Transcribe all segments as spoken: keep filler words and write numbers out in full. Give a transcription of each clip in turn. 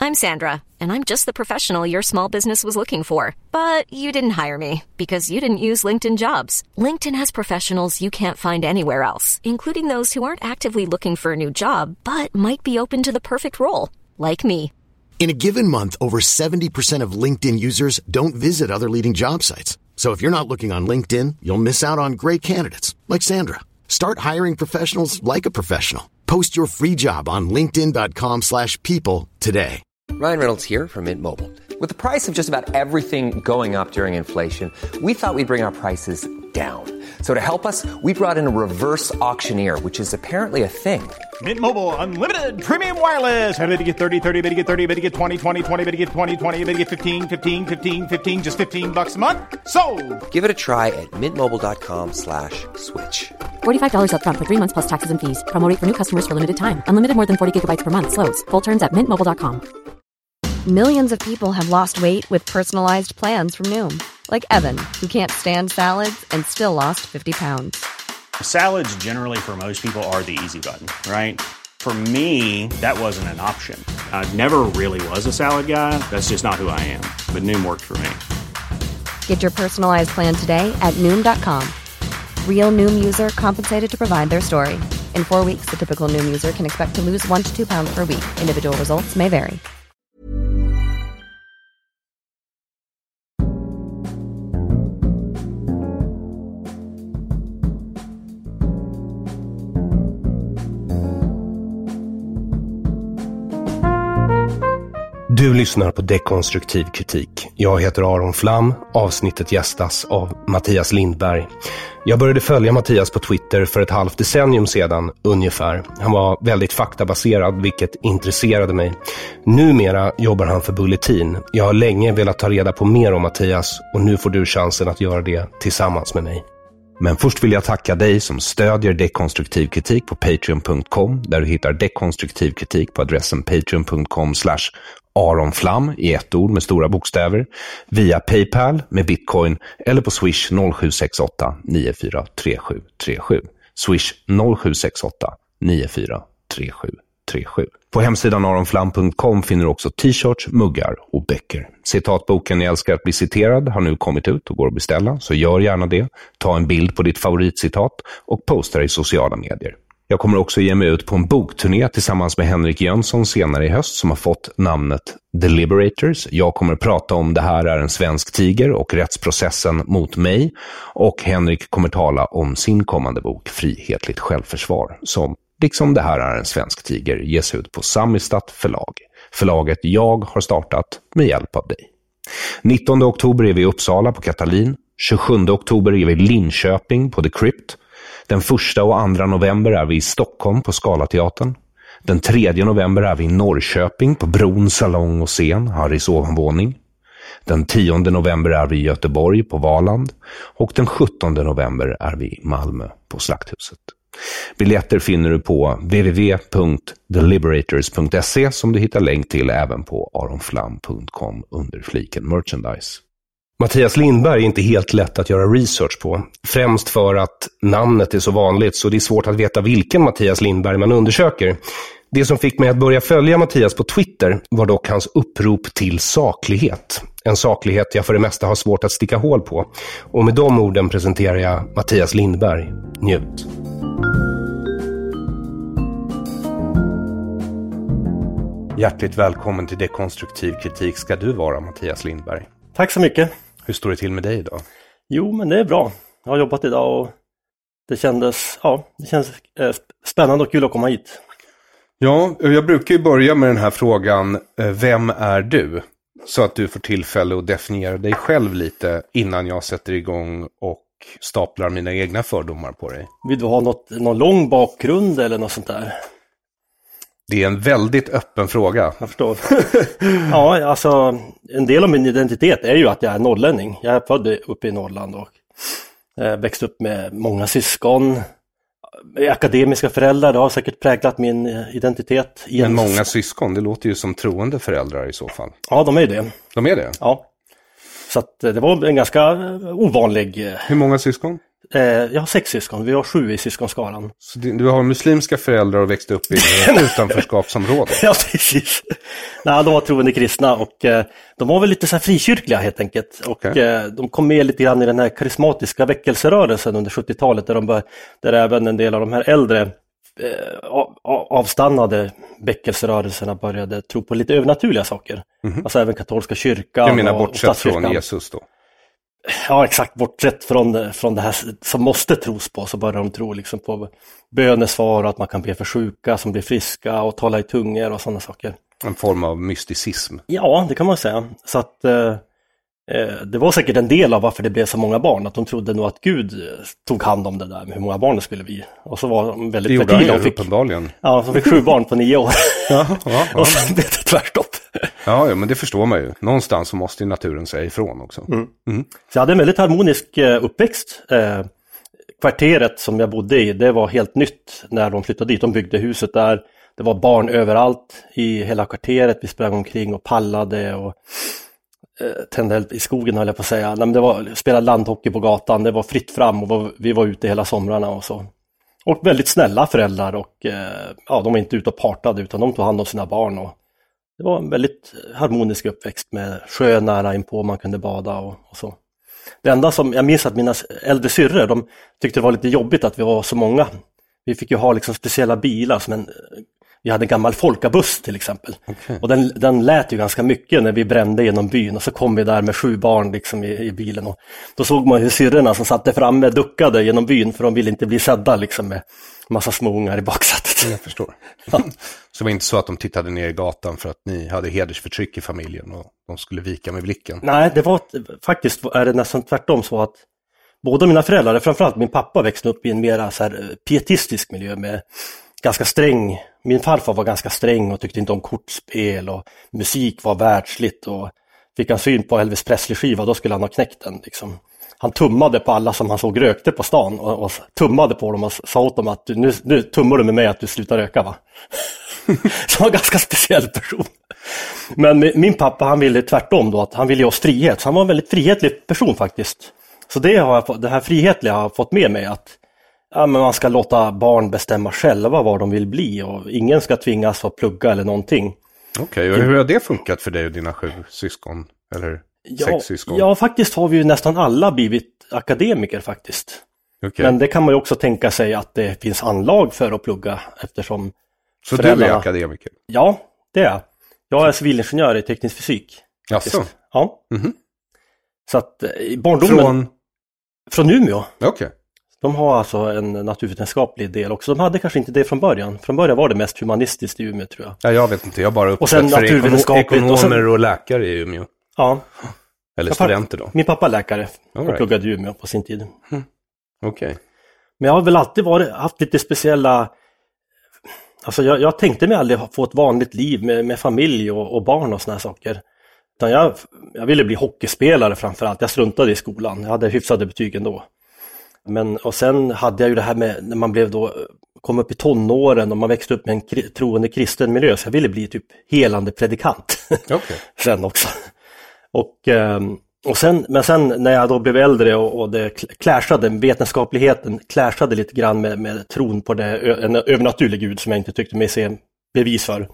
I'm Sandra, and I'm just the professional your small business was looking for. But you didn't hire me because you didn't use LinkedIn Jobs. LinkedIn has professionals you can't find anywhere else, including those who aren't actively looking for a new job, but might be open to the perfect role, like me. In a given month, over seventy percent of LinkedIn users don't visit other leading job sites. So if you're not looking on LinkedIn, you'll miss out on great candidates like Sandra. Start hiring professionals like a professional. Post your free job on linkedin dot com slash people today. Ryan Reynolds here from Mint Mobile. With the price of just about everything going up during inflation, we thought we'd bring our prices down. So to help us, we brought in a reverse auctioneer, which is apparently a thing. Mint Mobile Unlimited Premium Wireless. How to get thirty, thirty, how to get thirty, how to get twenty, twenty, twenty, how to get twenty, twenty, how to get fifteen, fifteen, fifteen, fifteen, just fifteen bucks a month? Sold! Give it a try at mintmobile.com slash switch. forty-five dollars up front for three months plus taxes and fees. Promo rate for new customers for limited time. Unlimited more than forty gigabytes per month. Slows full terms at mint mobile dot com. Millions of people have lost weight with personalized plans from Noom. Like Evan, who can't stand salads and still lost fifty pounds. Salads generally for most people are the easy button, right? For me, that wasn't an option. I never really was a salad guy. That's just not who I am. But Noom worked for me. Get your personalized plan today at Noom dot com. Real Noom user compensated to provide their story. In four weeks, the typical Noom user can expect to lose one to two pounds per week. Individual results may vary. Du lyssnar på Dekonstruktiv kritik. Jag heter Aron Flam. Avsnittet gästas av Mattias Lindberg. Jag började följa Mattias på Twitter för ett halvt decennium sedan ungefär. Han var väldigt faktabaserad, vilket intresserade mig. Numera jobbar han för Bulletin. Jag har länge velat ta reda på mer om Mattias och nu får du chansen att göra det tillsammans med mig. Men först vill jag tacka dig som stödjer Dekonstruktiv kritik på patreon punkt com, där du hittar Dekonstruktiv kritik på adressen patreon punkt com slash Aron Flam i ett ord med stora bokstäver, via PayPal med Bitcoin eller på Swish noll sju sex åtta nio fyra tre sju tre sju. Swish noll sju sex åtta nio fyra tre sju tre sju. På hemsidan aron flam punkt com finner du också t-shirts, muggar och böcker. Citatboken Jag älskar att bli citerad har nu kommit ut och går att beställa, så gör gärna det. Ta en bild på ditt favoritcitat och posta det i sociala medier. Jag kommer också ge mig ut på en bokturné tillsammans med Henrik Jönsson senare i höst som har fått namnet The Liberators. Jag kommer att prata om Det här är en svensk tiger och rättsprocessen mot mig. Och Henrik kommer tala om sin kommande bok Frihetligt självförsvar som, liksom Det här är en svensk tiger, ges ut på Samistat förlag. Förlaget jag har startat med hjälp av dig. nittonde oktober är vi i Uppsala på Katalin. tjugosjunde oktober är vi i Linköping på The Crypt. Den första och andra november är vi i Stockholm på Scalateatern. Den tredje november är vi i Norrköping på Bron, salong och scen, Harrys ovanvåning. Den tionde november är vi i Göteborg på Valand. Och den sjuttonde november är vi i Malmö på Slakthuset. Biljetter finner du på w w w punkt the liberators punkt se som du hittar länk till även på aron flam punkt com under fliken merchandise. Mattias Lindberg är inte helt lätt att göra research på. Främst för att namnet är så vanligt så det är svårt att veta vilken Mattias Lindberg man undersöker. Det som fick mig att börja följa Mattias på Twitter var dock hans upprop till saklighet. En saklighet jag för det mesta har svårt att sticka hål på. Och med de orden presenterar jag Mattias Lindberg. Njut. Hjärtligt välkommen till Dekonstruktiv kritik ska du vara, Mattias Lindberg. Tack så mycket. Hur står det till med dig idag? Jo, men det är bra. Jag har jobbat idag och det kändes, ja, det känns eh, spännande och kul att komma hit. Ja, jag brukar ju börja med den här frågan, vem är du? Så att du får tillfälle att definiera dig själv lite innan jag sätter igång och staplar mina egna fördomar på dig. Vill du ha något, någon lång bakgrund eller något sånt där? Det är en väldigt öppen fråga. Jag förstår. Ja, alltså en del av min identitet är ju att jag är norrlänning. Jag är född uppe i Norrland och eh, växt upp med många syskon. Akademiska föräldrar har säkert präglat min identitet. Men många syskon, det låter ju som troende föräldrar i så fall. Ja, de är det. De är det? Ja. Så att det var en ganska ovanlig... Hur många syskon? Eh, jag har sex syskon, vi har sju i syskonskaran. Så du har muslimska föräldrar och växte upp i ett utanförskapsområde? Ja, precis. Nej, de var troende kristna och eh, de var väl lite så här frikyrkliga helt enkelt. Och okay. eh, de kom med lite grann i den här karismatiska väckelserörelsen under sjuttiotalet där, de bör, där även en del av de här äldre eh, avstannade väckelserörelserna började tro på lite övernaturliga saker. Mm-hmm. Alltså även katolska kyrkan. Jag menar bortsett från Jesus då? Ja, exakt. Bortsett från, från det här som måste tros på så börjar de tro liksom på bönesvar och att man kan be för sjuka som blir friska och tala i tungor och sådana saker. En form av mysticism. Ja, det kan man säga. Så att eh, det var säkert en del av varför det blev så många barn. Att de trodde nog att Gud tog hand om det där med hur många barn det skulle bli. Och så var de väldigt fertila. Det gjorde han ju, fick, uppenbarligen. Ja, de fick sju barn på nio år. Ja, ja, ja. Och sen blev det tvärtom. Ja, ja, men det förstår man ju. Någonstans så måste ju naturen säga ifrån också. Mm. Mm. Så jag hade en väldigt harmonisk uppväxt. Eh, kvarteret som jag bodde i, det var helt nytt när de flyttade dit. De byggde huset där. Det var barn överallt i hela kvarteret. Vi sprang omkring och pallade och eh, tände eld i skogen, höll jag på att säga. Nej, men det var, spelade landhockey på gatan. Det var fritt fram och var, vi var ute hela somrarna och så. Och väldigt snälla föräldrar och eh, ja, de var inte ute och partade utan de tog hand om sina barn och det var en väldigt harmonisk uppväxt med sjö nära inpå, man kunde bada och, och så. Det enda som, jag minns att mina äldre syrror, de tyckte det var lite jobbigt att vi var så många. Vi fick ju ha liksom speciella bilar, som en, vi hade en gammal folkabuss till exempel. Okay. Och den, den lät ju ganska mycket när vi brände genom byn och så kom vi där med sju barn liksom i, i bilen. Och då såg man hur syrrorna som satt där framme duckade genom byn för de ville inte bli sedda liksom med massa små ungar i baksätet. Jag förstår. Ja. Så det var inte så att de tittade ner i gatan för att ni hade hedersförtryck i familjen och de skulle vika med blicken? Nej, det var faktiskt är det nästan tvärtom så att båda mina föräldrar, framförallt min pappa, växte upp i en mer så här pietistisk miljö med ganska sträng. Min farfar var ganska sträng och tyckte inte om kortspel och musik var världsligt och fick han syn på Elvis Presley-skiva då skulle han ha knäckt den liksom. Han tummade på alla som han såg rökte på stan och, och tummade på dem och sa åt dem att du, nu, nu tummar du med mig att du slutar röka, va? Så han var en ganska speciell person. Men min pappa, han ville tvärtom då, att han ville ge oss frihet. Så han var en väldigt frihetlig person faktiskt. Så det, har jag, det här frihetliga har jag fått med mig att ja, men man ska låta barn bestämma själva vad de vill bli och ingen ska tvingas att plugga eller någonting. Okej, okay, och hur har det funkat för dig och dina sju syskon? Eller ja, sex syskon? Ja, faktiskt har vi ju nästan alla blivit akademiker faktiskt. Okay. Men det kan man ju också tänka sig att det finns anlag för att plugga eftersom så föräldrarna... du är akademiker? Ja, det är jag. Jag är civilingenjör i teknisk fysik. Jaså? Ja. Mm-hmm. Så att i barndomen... Från? Från Umeå. Okej. Okay. De har alltså en naturvetenskaplig del också. De hade kanske inte det från början. Från början var det mest humanistiskt i Umeå, tror jag. Ja, jag vet inte. Jag bara upptäckt för ekonom- ekonomer och, sen... och läkare i Umeå. Ja. Eller studenter då. Min pappa är läkare och right. pluggade i Umeå på sin tid. Mm. Okej. Okay. Men jag har väl alltid varit, haft lite speciella... Alltså jag, jag tänkte mig aldrig få ett vanligt liv med, med familj och, och barn och såna här saker. Utan jag, jag ville bli hockeyspelare framförallt. Jag struntade i skolan. Jag hade hyfsade betyg ändå. Men, och sen hade jag ju det här med när man blev då, kom upp i tonåren och man växte upp med en kri, troende kristen miljö. Så jag ville bli typ helande predikant. Okay. Sen också. Och, och sen, men sen när jag då blev äldre och, och det clashade, vetenskapligheten clashade lite grann med, med tron på det, en övernaturlig gud som jag inte tyckte mig se bevis för.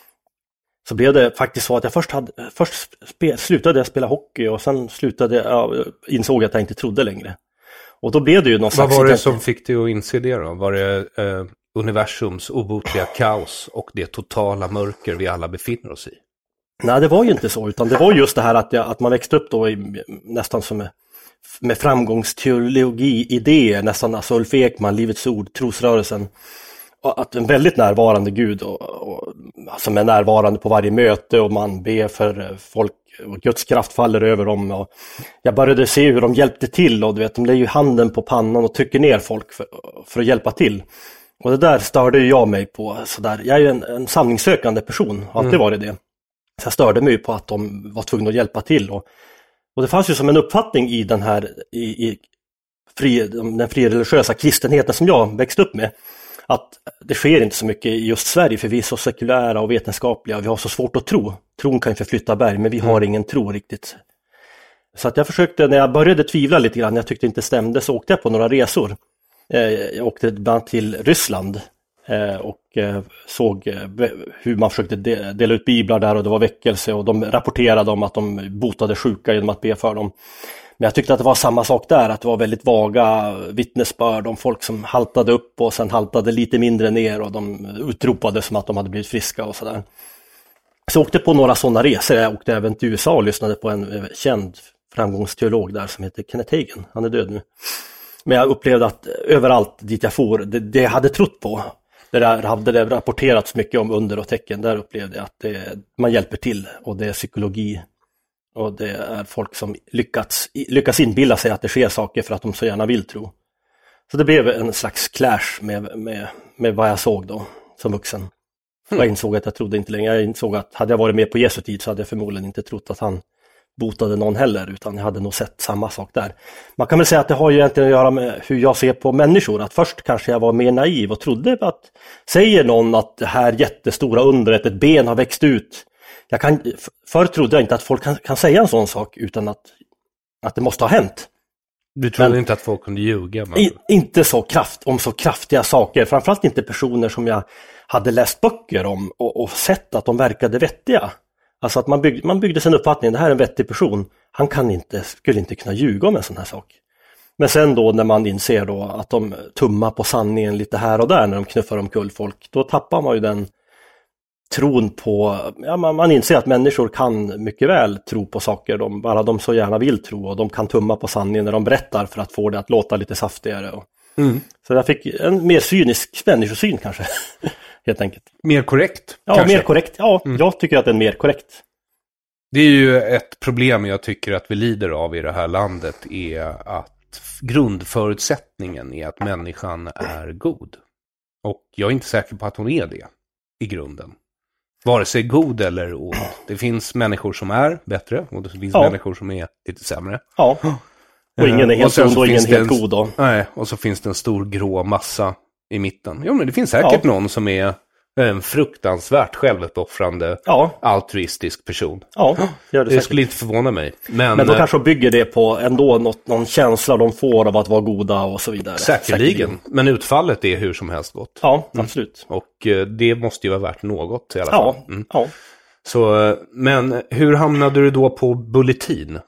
Så blev det faktiskt så att jag först, hade, först spe, slutade jag spela hockey och sen slutade jag, insåg jag att jag inte trodde längre. Och då blev det ju någon slags... Vad var det som fick dig att inse det då? Var det eh, universums obotliga kaos och det totala mörker vi alla befinner oss i? Nej, det var ju inte så, utan det var just det här att, jag, att man växte upp då i, nästan som med, med framgångsteologi-idéer, nästan alltså Ulf Ekman, Livets ord, trosrörelsen. Och att en väldigt närvarande Gud och, och, som är närvarande på varje möte och man ber för folk och Guds kraft faller över dem. Och jag började se hur de hjälpte till och du vet, de lägger ju handen på pannan och trycker ner folk för, för att hjälpa till. Och det där störde jag mig på. Så där. Jag är ju en, en samlingssökande person, har alltid varit det. Så jag störde mig på att de var tvungna att hjälpa till. Och, och det fanns ju som en uppfattning i den här i, i fri, den frireligiösa kristenheten som jag växte upp med. Att det sker inte så mycket i just Sverige för vi är så sekulära och vetenskapliga. Vi har så svårt att tro. Tron kan ju förflytta berg men vi har ingen tro riktigt. Så att jag försökte, när jag började tvivla lite grann, jag tyckte inte stämde, så åkte jag på några resor. Jag åkte bland annat till Ryssland och såg hur man försökte dela ut biblar där, och det var väckelse, och de rapporterade om att de botade sjuka genom att be för dem. Men jag tyckte att det var samma sak där, att det var väldigt vaga vittnesbörd om folk som haltade upp och sen haltade lite mindre ner, och de utropade som att de hade blivit friska och sådär. Så jag åkte på några sådana resor. Jag åkte även till U S A och lyssnade på en känd framgångsteolog där som heter Kenneth Hagin. Han är död nu. Men jag upplevde att överallt dit jag for, det, det jag hade trott på, det där hade det rapporterats mycket om under och tecken, där upplevde jag att det, man hjälper till, och det är psykologi. Och det är folk som lyckats, lyckas inbilla sig att det sker saker för att de så gärna vill tro. Så det blev en slags clash med, med, med vad jag såg då som vuxen. Mm. Jag insåg att jag trodde inte längre. Jag insåg att hade jag varit med på Jesu tid så hade jag förmodligen inte trott att han botade någon heller, utan jag hade nog sett samma sak där. Man kan väl säga att det har ju egentligen att göra med hur jag ser på människor. Att först kanske jag var mer naiv och trodde att, säger någon att det här jättestora undret, ett ben har växt ut. Jag kan, förr trodde jag inte att folk kan, kan säga en sån sak utan att, att det måste ha hänt. Du trodde men, inte att folk kunde ljuga? I, inte så kraft, om så kraftiga saker. Framförallt inte personer som jag hade läst böcker om och, och sett att de verkade vettiga. Alltså att man, bygg, man byggde sin uppfattning, det här är en vettig person. Han kan inte, skulle inte kunna ljuga om en sån här sak. Men sen då när man inser då att de tummar på sanningen lite här och där när de knuffar omkull folk, då tappar man ju den tron på, ja, man, man inser att människor kan mycket väl tro på saker, de, bara de så gärna vill tro, och de kan tumma på sanningen när de berättar för att få det att låta lite saftigare. Och, mm. Så jag fick en mer cynisk människosyn kanske, helt enkelt. Mer korrekt? Ja, kanske. mer korrekt. Ja, mm. Jag tycker att det är mer korrekt. Det är ju ett problem jag tycker att vi lider av i det här landet, är att grundförutsättningen är att människan är god. Och jag är inte säker på att hon är det i grunden. Vare sig god eller ond. Det finns människor som är bättre, och det finns ja. människor som är lite sämre. Ja, och ingen är helt ond och ingen är helt god då. Nej, och så finns det en stor grå massa i mitten. Jo, men det finns säkert ja. någon som är en fruktansvärt självuppoffrande, ja. altruistisk person. Ja, gör det, det skulle inte förvåna mig. Men, men då kanske bygger det på ändå något, någon känsla de får av att vara goda och så vidare. Säkerligen. Säkerligen. Men utfallet är hur som helst gott. Ja, absolut. Mm. Och uh, det måste ju vara värt något i alla fall. Ja, mm. ja. Så, uh, men hur hamnade du då på Bulletin?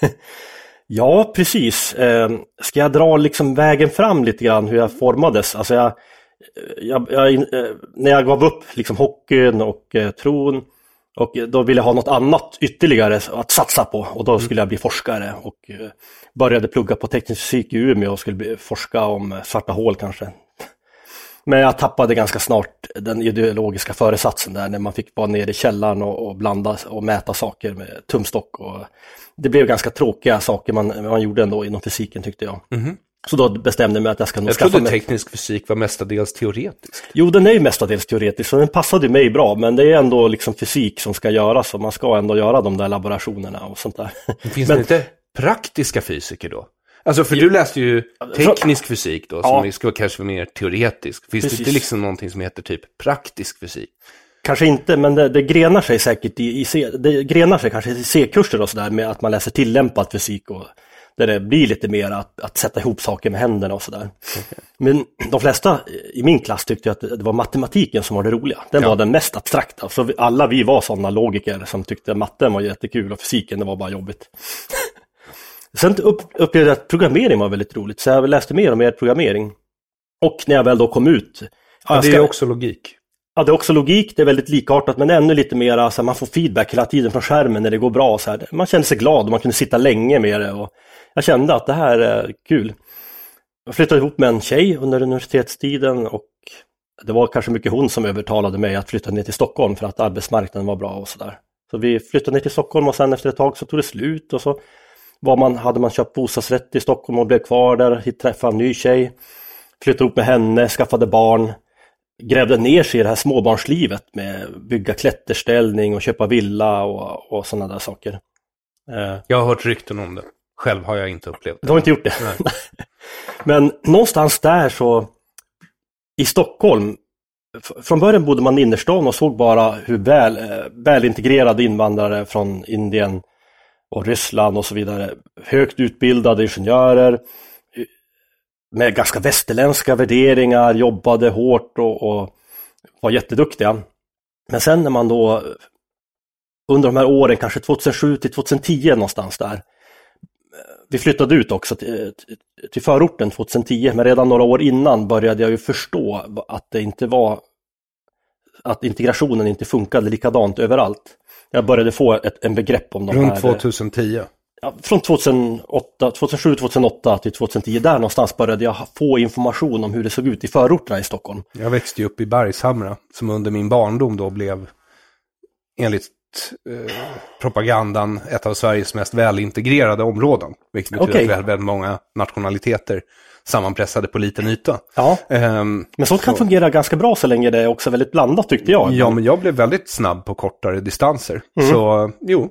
Ja, precis. Eh, ska jag dra liksom vägen fram lite grann hur jag formades? Alltså jag Jag, jag, när jag gav upp liksom hockeyn och eh, tron, och då ville jag ha något annat ytterligare att satsa på, och då skulle jag bli forskare och eh, började plugga på teknisk fysik i Umeå och skulle bli, forska om svarta hål kanske. Men jag tappade ganska snart den ideologiska föresatsen där, när man fick vara nere i källaren och, och blanda och mäta saker med tumstock, och det blev ganska tråkiga saker man, man gjorde ändå inom fysiken, tyckte jag. Mm-hmm. Så då bestämde jag mig att jag ska nog jag skaffa trodde mig... teknisk fysik var mestadels teoretisk. Jo, den är ju mestadels teoretisk, så den passade mig bra, men det är ändå liksom fysik som ska göras, och man ska ändå göra de där laborationerna och sånt där. Finns men... det inte praktiska fysiker då? Alltså, för du läste ju teknisk fysik då, som ja. ska kanske vara mer teoretisk. Finns Precis. det inte liksom någonting som heter typ praktisk fysik? Kanske inte, men det, det grenar sig säkert i, i C, det grenar sig kanske i C-kurser och sådär, med att man läser tillämpad fysik, och där det blir lite mer att, att sätta ihop saker med händerna och sådär. Okay. Men de flesta i min klass tyckte att det var matematiken som var det roliga. Den ja. var den mest abstrakta. Så vi, alla vi var sådana logiker som tyckte att matten var jättekul och fysiken det var bara jobbigt. Sen upp, upplevde jag att programmering var väldigt roligt, så jag läste mer och mer programmering. Och när jag väl då kom ut... Ja, det ska, är också logik. Ja, det är också logik, det är väldigt likartat, men ännu lite mer, alltså, man får feedback hela tiden från skärmen när det går bra. Så här. Man kände sig glad och man kunde sitta länge med det, och jag kände att det här är kul. Jag flyttade ihop med en tjej under universitetstiden, och det var kanske mycket hon som övertalade mig att flytta ner till Stockholm för att arbetsmarknaden var bra och sådär. Så vi flyttade ner till Stockholm, och sen efter ett tag så tog det slut, och så var man, hade man köpt bostadsrätt i Stockholm och blev kvar där, träffade en ny tjej, flyttade ihop med henne, skaffade barn, grävde ner sig i det här småbarnslivet med bygga klätterställning och köpa villa och, och sådana där saker. Jag har hört rykten om det. Själv har jag inte upplevt det. Du har inte gjort det? Nej. Men någonstans där så, i Stockholm, från början bodde man i innerstan och såg bara hur väl, väl integrerade invandrare från Indien och Ryssland och så vidare. Högt utbildade ingenjörer med ganska västerländska värderingar, jobbade hårt och, och var jätteduktiga. Men sen när man då under de här åren, kanske tjugohundrasju till tjugohundratio någonstans där, vi flyttade ut också till, till förorten tjugohundratio, men redan några år innan började jag ju förstå att det inte var, att integrationen inte funkade likadant överallt. Jag började få ett, en begrepp om de Runt här... tjugohundratio? Ja, från tjugohundraåtta, tjugohundrasju tjugohundraåtta till tjugohundratio, där någonstans började jag få information om hur det såg ut i förorterna i Stockholm. Jag växte ju upp i Bergshamra, som under min barndom då blev, enligt eh, propagandan, ett av Sveriges mest välintegrerade områden. Vilket betyder okay. att vi hade väldigt många nationaliteter sammanpressade på liten yta. Ja, um, men sånt kan så... fungera ganska bra så länge det är också väldigt blandat, tyckte jag. Ja, men jag blev väldigt snabb på kortare distanser. Mm. Så, jo.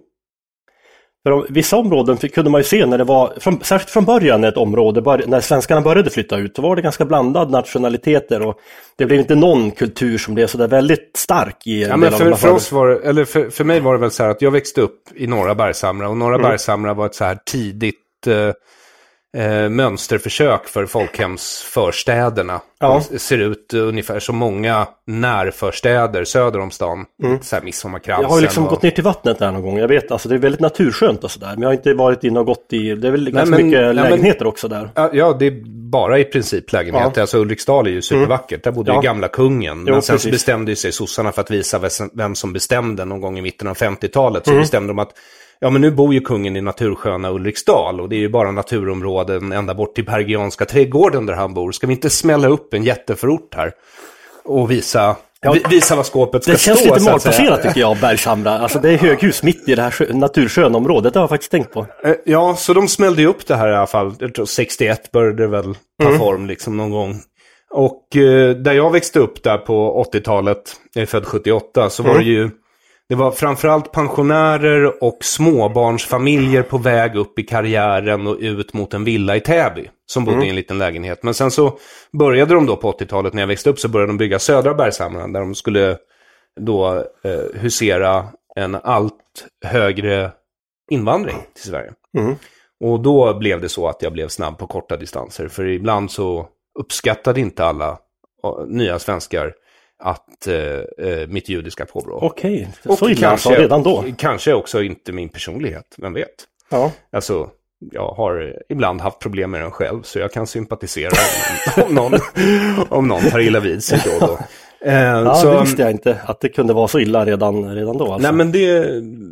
För om, vissa områden kunde man ju se när det var, från, särskilt från början ett område, bör, när svenskarna började flytta ut, så var det ganska blandad nationaliteter och det blev inte någon kultur som blev så där väldigt stark i en ja, men del för, av de för oss var det, eller för, för mig var det väl så här att jag växte upp i norra Bergshamra, och norra mm. Bergshamra var ett så här tidigt eh, eh, mönsterförsök för folkhemsförstäderna. Ja. Det ser ut ungefär som många närförstäder söder om stan. Mm. Så här Midsommarkransen. Jag har ju liksom och... gått ner till vattnet där någon gång. Jag vet, alltså det är väldigt naturskönt och sådär. Men jag har inte varit in och gått i, det är väl ganska nej, men, mycket nej, lägenheter men, också där. Ja, det är bara i princip lägenheter. Ja. Alltså Ulriksdal är ju supervackert. Mm. Där bodde ja. ju gamla kungen. Men jo, sen precis. så bestämde sig sossarna för att visa vem som bestämde någon gång i mitten av femtiotalet. Så mm. bestämde de att ja, men nu bor ju kungen i natursköna Ulriksdal och det är ju bara naturområden ända bort till Bergianska trädgården där han bor. Ska vi inte smälla upp en jätteförort här och visa, ja, visa vad skåpet ska stå? Det känns stå, lite malplacerat tycker jag, Bergshamra. Alltså det är höghus mitt i det här sjö, natursköna området, det har jag faktiskt tänkt på. Ja, så de smällde ju upp det här i alla fall. Jag tror sextioett började det väl ta mm. form liksom någon gång. Och eh, där jag växte upp där på åttiotalet, jag är född sjuttioåtta, så var mm. det ju det var framförallt pensionärer och småbarnsfamiljer på väg upp i karriären och ut mot en villa i Täby som bodde mm. i en liten lägenhet. Men sen så började de då på åttiotalet, när jag växte upp, så började de bygga södra Bergshamra där de skulle då eh, husera en allt högre invandring till Sverige. Mm. Och då blev det så att jag blev snabb på korta distanser. För ibland så uppskattade inte alla uh, nya svenskar att eh, mitt judiska påbrå. Okej, okay. Så illa kanske, redan då. Kanske också inte min personlighet, vem vet. Ja. Alltså, jag har ibland haft problem med den själv, så jag kan sympatisera om, om, någon, om någon tar illa vid sig då. då. Eh, ja, så, det visste jag inte, att det kunde vara så illa redan, redan då. Alltså. Nej, men det,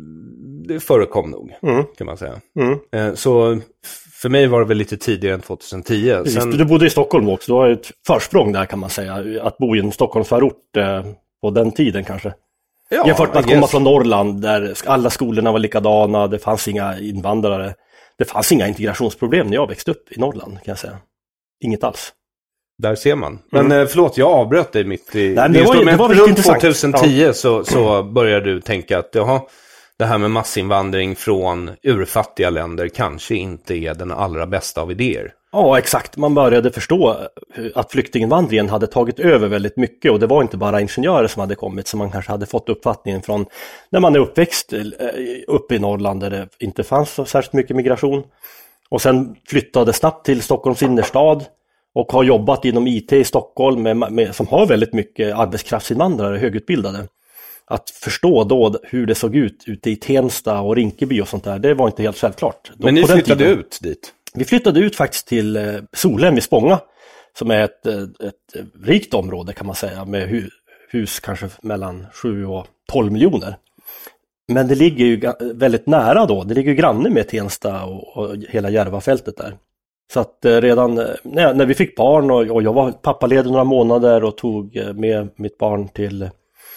det förekom nog, mm. kan man säga. Mm. Eh, så för mig var det väl lite tidigare än tjugohundratio. Sen... Du bodde i Stockholm också, du har ett försprång där kan man säga. Att bo i en Stockholmsförort eh, på den tiden kanske. Ja, jämfört med att komma från Norrland där alla skolorna var likadana, det fanns inga invandrare. Det fanns inga integrationsproblem när jag växte upp i Norrland kan jag säga. Inget alls. Där ser man. Men mm. förlåt, jag avbröt dig mitt i... Nej, det, var, det, det var runt tjugohundratio ja. så, så började du tänka att jaha, det här med massinvandring från urfattiga länder kanske inte är den allra bästa av idéer. Ja, exakt. Man började förstå att flyktinginvandringen hade tagit över väldigt mycket, och det var inte bara ingenjörer som hade kommit, som man kanske hade fått uppfattningen från när man är uppväxt uppe i Norrland där det inte fanns så särskilt mycket migration. Och sen flyttade snabbt till Stockholms innerstad och har jobbat inom I T i Stockholm med, med, som har väldigt mycket arbetskraftsinvandrare, högutbildade. Att förstå då hur det såg ut ute i Tensta och Rinkeby och sånt där, det var inte helt självklart. Men ni flyttade tiden, ut dit? Vi flyttade ut faktiskt till eh, Solhem i Spånga, som är ett, ett, ett rikt område kan man säga, med hu- hus kanske mellan sju och tolv miljoner. Men det ligger ju ga- väldigt nära då, det ligger ju granne med Tensta och, och hela Järvafältet där. Så att eh, redan eh, när, när vi fick barn och, och jag var pappaledig några månader och tog eh, med mitt barn till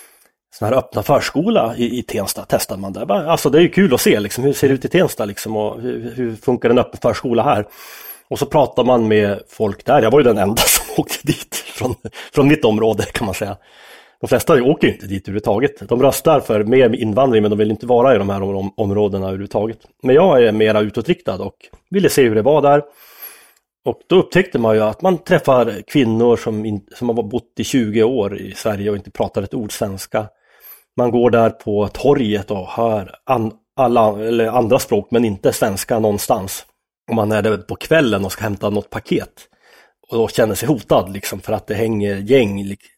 sån här öppna förskola i, i Tensta, testade man där. Alltså det är ju kul att se liksom, hur ser det ut i Tensta liksom, och hur, hur funkar en öppen förskola här. Och så pratar man med folk där. Jag var ju den enda som åkte dit från, från mitt område kan man säga. De flesta åker inte dit överhuvudtaget. De röstar för mer invandring, men de vill inte vara i de här om, områdena överhuvudtaget. Men jag är mera utåtriktad och ville se hur det var där. Och då upptäckte man ju att man träffar kvinnor som, in, som har bott i tjugo år i Sverige och inte pratar ett ord svenska. Man går där på torget och hör an, alla eller andra språk men inte svenska någonstans. Om man är där på kvällen och ska hämta något paket och då känner sig hotad liksom för att det hänger gäng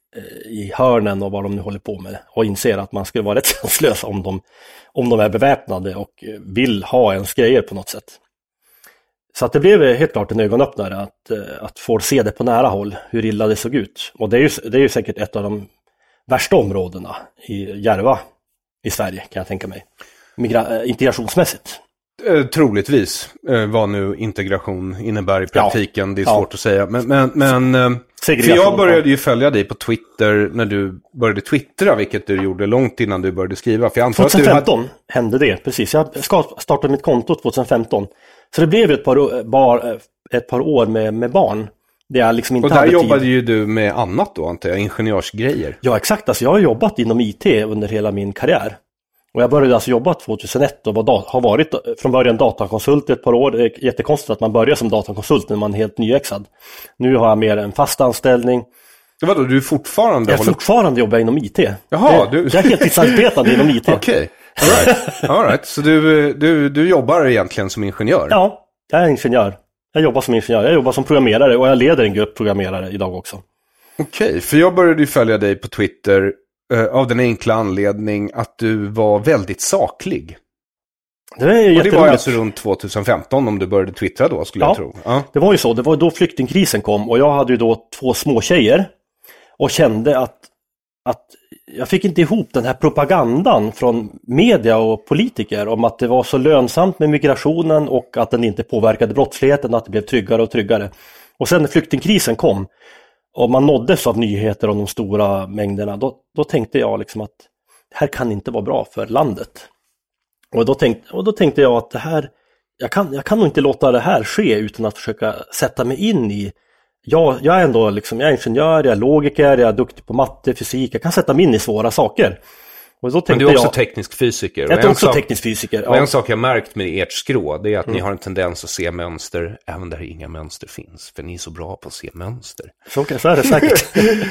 i hörnen och vad de nu håller på med och inser att man skulle vara rätt sanslös om de, om de är beväpnade och vill ha ens grejer på något sätt. Så att det blev helt klart en ögonöppnare att, att få se det på nära håll, hur illa det såg ut. Och det är ju, det är ju säkert ett av de värsta områdena i Järva i Sverige, kan jag tänka mig. Migra- integrationsmässigt. Eh, troligtvis eh, vad nu integration innebär i praktiken, ja. Det är svårt ja. att säga. Men, men, men eh, för jag började ju följa dig på Twitter när du började twittra, vilket du gjorde långt innan du började skriva. För jag antar tjugohundrafemton att du hade... hände det, precis. Jag startade mitt konto tjugohundrafemton. Så det blev ett par, bar, ett par år med, med barn. Det är liksom inte och där hade jobbade tid. ju du med annat då, antar jag, ingenjörsgrejer. Ja, exakt. Alltså, jag har jobbat inom I T under hela min karriär. Och jag började alltså jobba tjugohundraett och var da- har varit från början datakonsult ett par år. Det är jättekonstigt att man börjar som datakonsult när man är helt nyexad. Nu har jag mer en fast anställning. Det var då du fortfarande Jag håller... fortfarande jobbar inom I T. Jaha, det, du... Jag är heltidsarbetande inom I T. Okej, okay. All right. All right. Så du, du, du jobbar egentligen som ingenjör? Ja, jag är ingenjör. Jag jobbar som ingenjör. Jag jobbar som programmerare och jag leder en grupp programmerare idag också. Okej, okay, för jag började ju följa dig på Twitter uh, av den enkla anledning att du var väldigt saklig. Det, är och det var alltså runt tjugohundrafemton om du började twittra då, skulle ja, jag tro. Ja, det var ju så. Det var då flyktingkrisen kom och jag hade ju då två små tjejer och kände att, att jag fick inte ihop den här propagandan från media och politiker om att det var så lönsamt med migrationen och att den inte påverkade brottsligheten, att det blev tryggare och tryggare. Och sen när flyktingkrisen kom och man nåddes av nyheter om de stora mängderna, då, då tänkte jag liksom att det här kan inte vara bra för landet. Och då tänkte, och då tänkte jag att det här, jag kan, jag kan nog inte låta det här ske utan att försöka sätta mig in i. Jag, jag är ändå liksom, jag är ingenjör, jag är logiker, jag är duktig på matte, fysik, jag kan sätta mig in i svåra saker. Och då tänkte Men du är också jag, teknisk fysiker. Jag är också sak, teknisk fysiker. Och ja. en sak jag märkt med ert skrå, det är att mm. ni har en tendens att se mönster även där inga mönster finns. För ni är så bra på att se mönster. Så, så är det säkert.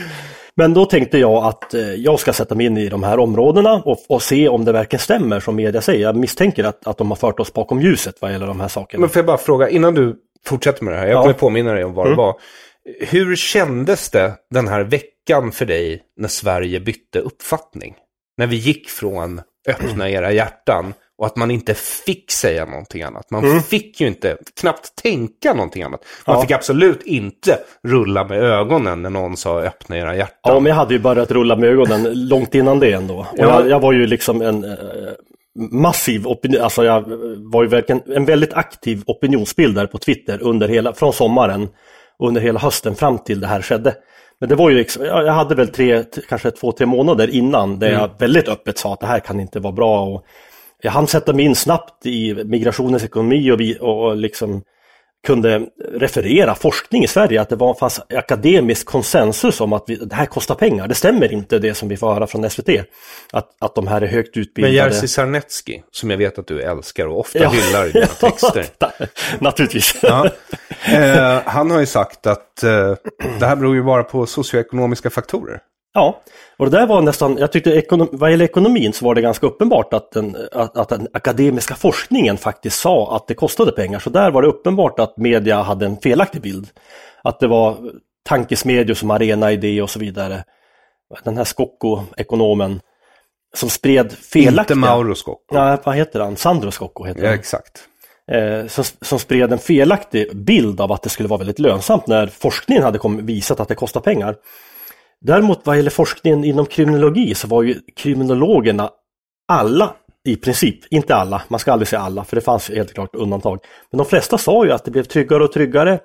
Men då tänkte jag att eh, jag ska sätta mig in i de här områdena och, och se om det verkligen stämmer som media säger. Jag misstänker att, att de har fört oss bakom ljuset vad gäller de här sakerna. Men får jag bara fråga, innan du fortsätter med det här, jag ja. kommer påminna dig om vad mm. det var. Hur kändes det den här veckan för dig när Sverige bytte uppfattning? När vi gick från öppna era hjärtan och att man inte fick säga någonting annat. Man mm. fick ju inte knappt tänka någonting annat. Man ja. fick absolut inte rulla med ögonen när någon sa öppna era hjärtan. Ja, men jag hade ju börjat rulla med ögonen långt innan det ändå. Och ja. jag, jag var ju liksom en eh, massiv opinion, alltså jag var ju verkligen en väldigt aktiv opinionsbildare på Twitter under hela, från sommaren under hela hösten fram till det här skedde. Men det var ju liksom, jag hade väl tre, kanske två, tre månader innan där mm. jag väldigt öppet sa att det här kan inte vara bra. Och jag hann sätta mig in snabbt i migrationens ekonomi och, vi, och liksom kunde referera forskning i Sverige. Att det var, fanns akademisk konsensus om att vi, det här kostar pengar. Det stämmer inte det som vi får höra från S V T. Att, att de här är högt utbildade. Men Jerzy Sarnecki, som jag vet att du älskar och ofta ja. hyllar i dina texter. Naturligtvis. Ja. Eh, han har ju sagt att eh, det här beror ju bara på socioekonomiska faktorer. Ja, och det där var nästan, jag tyckte ekonom, vad gäller ekonomin så var det ganska uppenbart att den, att, att den akademiska forskningen faktiskt sa att det kostade pengar. Så där var det uppenbart att media hade en felaktig bild. Att det var tankesmedjor som Arena Idé och så vidare. Den här Scocco-ekonomen som spred felaktiga... Inte Mauro Scocco. Ja, vad heter han? Sandro Scocco heter han. Ja, exakt. Eh, som, som spred en felaktig bild av att det skulle vara väldigt lönsamt när forskningen hade kom, visat att det kostar pengar. Däremot vad gäller forskningen inom kriminologi så var ju kriminologerna alla i princip, inte alla, man ska aldrig säga alla för det fanns ju helt klart undantag. Men de flesta sa ju att det blev tryggare och tryggare.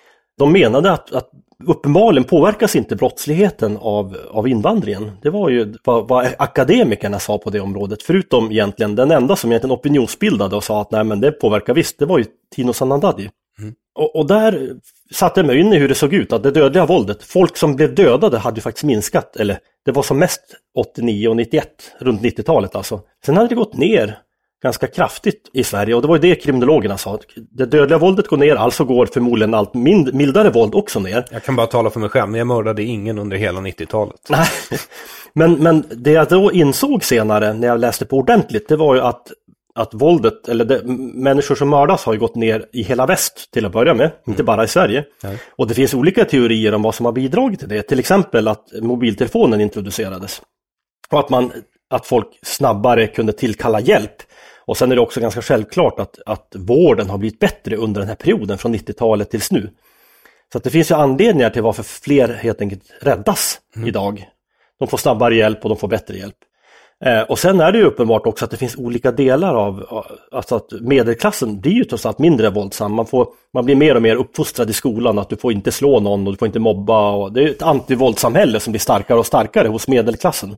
De menade att, att uppenbarligen påverkas inte brottsligheten av, av invandringen. Det var ju vad, vad akademikerna sa på det området. Förutom egentligen den enda som egentligen opinionsbildade och sa att nej men det påverkar visst, det var ju Tino Sanandaji. Mm. Och, och där satte jag mig in i hur det såg ut, att det dödliga våldet, folk som blev dödade hade ju faktiskt minskat, eller det var som mest åttionio och nittioett, runt nittiotalet alltså. Sen hade det gått ner ganska kraftigt i Sverige och det var ju det kriminologerna sa. Det dödliga våldet går ner, alltså går förmodligen allt mind- mildare våld också ner. Jag kan bara tala för mig själv, men jag mördade ingen under hela nittiotalet. Nej, men, men det jag då insåg senare när jag läste på ordentligt, det var ju att att våldet, eller det, människor som mördas har ju gått ner i hela väst till att börja med, mm. inte bara i Sverige. Nej. Och det finns olika teorier om vad som har bidragit till det. Till exempel att mobiltelefonen introducerades. Och att, man, att folk snabbare kunde tillkalla hjälp. Och sen är det också ganska självklart att, att vården har blivit bättre under den här perioden från nittiotalet tills nu. Så att det finns ju anledningar till varför fler helt enkelt räddas mm. idag. De får snabbare hjälp och de får bättre hjälp. Eh, och sen är det ju uppenbart också att det finns olika delar av, alltså att medelklassen blir ju trots allt mindre våldsam. Man, får, man blir mer och mer uppfostrad i skolan att du får inte slå någon och du får inte mobba. Och det är ett antivåldssamhälle som blir starkare och starkare hos medelklassen.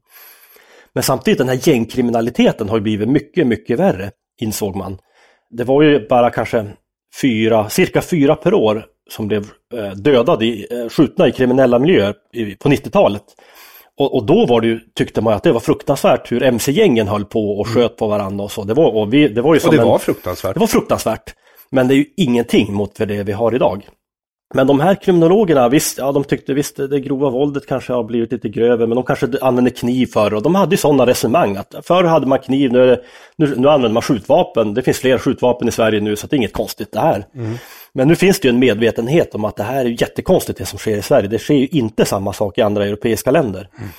Men samtidigt den här gängkriminaliteten har ju blivit mycket, mycket värre, insåg man. Det var ju bara kanske fyra, cirka fyra per år som blev eh, dödade, i, eh, skjutna i kriminella miljöer i, på nittiotalet. Och, och då var det ju, tyckte man att det var fruktansvärt hur M C-gängen höll på och sköt på varandra och så. Det var, och vi, det var ju som och det en, var fruktansvärt. Det var fruktansvärt. Men det är ju ingenting mot det vi har idag. Men de här kriminologerna, visst, ja, de tyckte visst det grova våldet kanske har blivit lite grövre, men de kanske använde kniv förr. Och de hade ju sådana resonemang att förr hade man kniv, nu, det, nu, nu använder man skjutvapen. Det finns fler skjutvapen i Sverige nu så det är inget konstigt det här. Mm. Men nu finns det ju en medvetenhet om att det här är jättekonstigt det som sker i Sverige. Det sker ju inte samma sak i andra europeiska länder. Mm.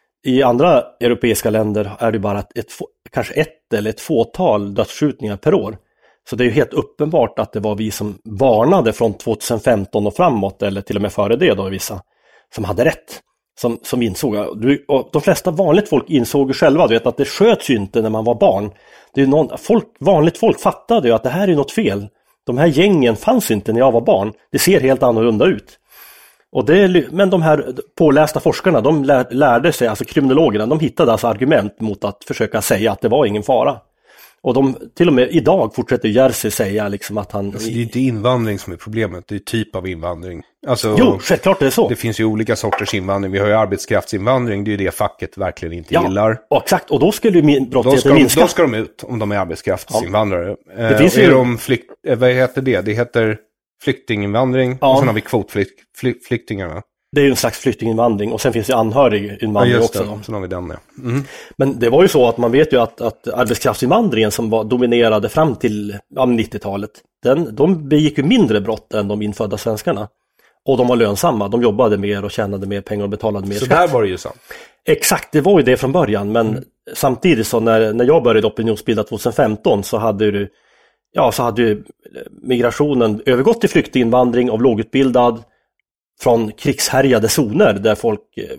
I andra europeiska länder är det bara ett, ett, kanske ett eller ett fåtal dödsskjutningar per år. Så det är ju helt uppenbart att det var vi som varnade från tjugohundrafemton och framåt, eller till och med före det då vissa, som hade rätt. Som, som insåg, och de flesta vanligt folk insåg ju själva, du vet, att det sköts ju inte när man var barn. Det är någon, folk, vanligt folk fattade ju att det här är något fel. De här gängen fanns inte när jag var barn. Det ser helt annorlunda ut. Och det, men de här pålästa forskarna, de lär, lärde sig, alltså kriminologerna, de hittade alltså argument mot att försöka säga att det var ingen fara. Och de, till och med idag fortsätter Jerzy säga liksom att han... Alltså, det är inte invandring som är problemet, det är typ av invandring. Alltså, jo, självklart är det så. Det finns ju olika sorters invandring. Vi har ju arbetskraftsinvandring, det är ju det facket verkligen inte ja, gillar. Och exakt, och då skulle ju brottsligheten minska. Då ska de ut om de är arbetskraftsinvandrare. Ja. Det finns eh, ju... är de flykt, eh, vad heter det? Det heter flyktinginvandring, ja. Och sen har vi kvotflyktingarna. Det är ju en slags flyktinginvandring och sen finns det anhöriginvandring ja, också. Då. Sen har vi den, ja. Mm. Men det var ju så att man vet ju att, att arbetskraftsinvandringen som var dominerade fram till ja, nittiotalet, den, de begick ju mindre brott än de infödda svenskarna. Och de var lönsamma, de jobbade mer och tjänade mer pengar och betalade mer så skatt. Så där var det ju sant. Exakt, det var ju det från början. Men mm. samtidigt så när, när jag började opinionsbilda tjugohundrafemton så hade ju, ja, så hade ju migrationen övergått till flyktinginvandring av lågutbildad från krigshärjade zoner där folk,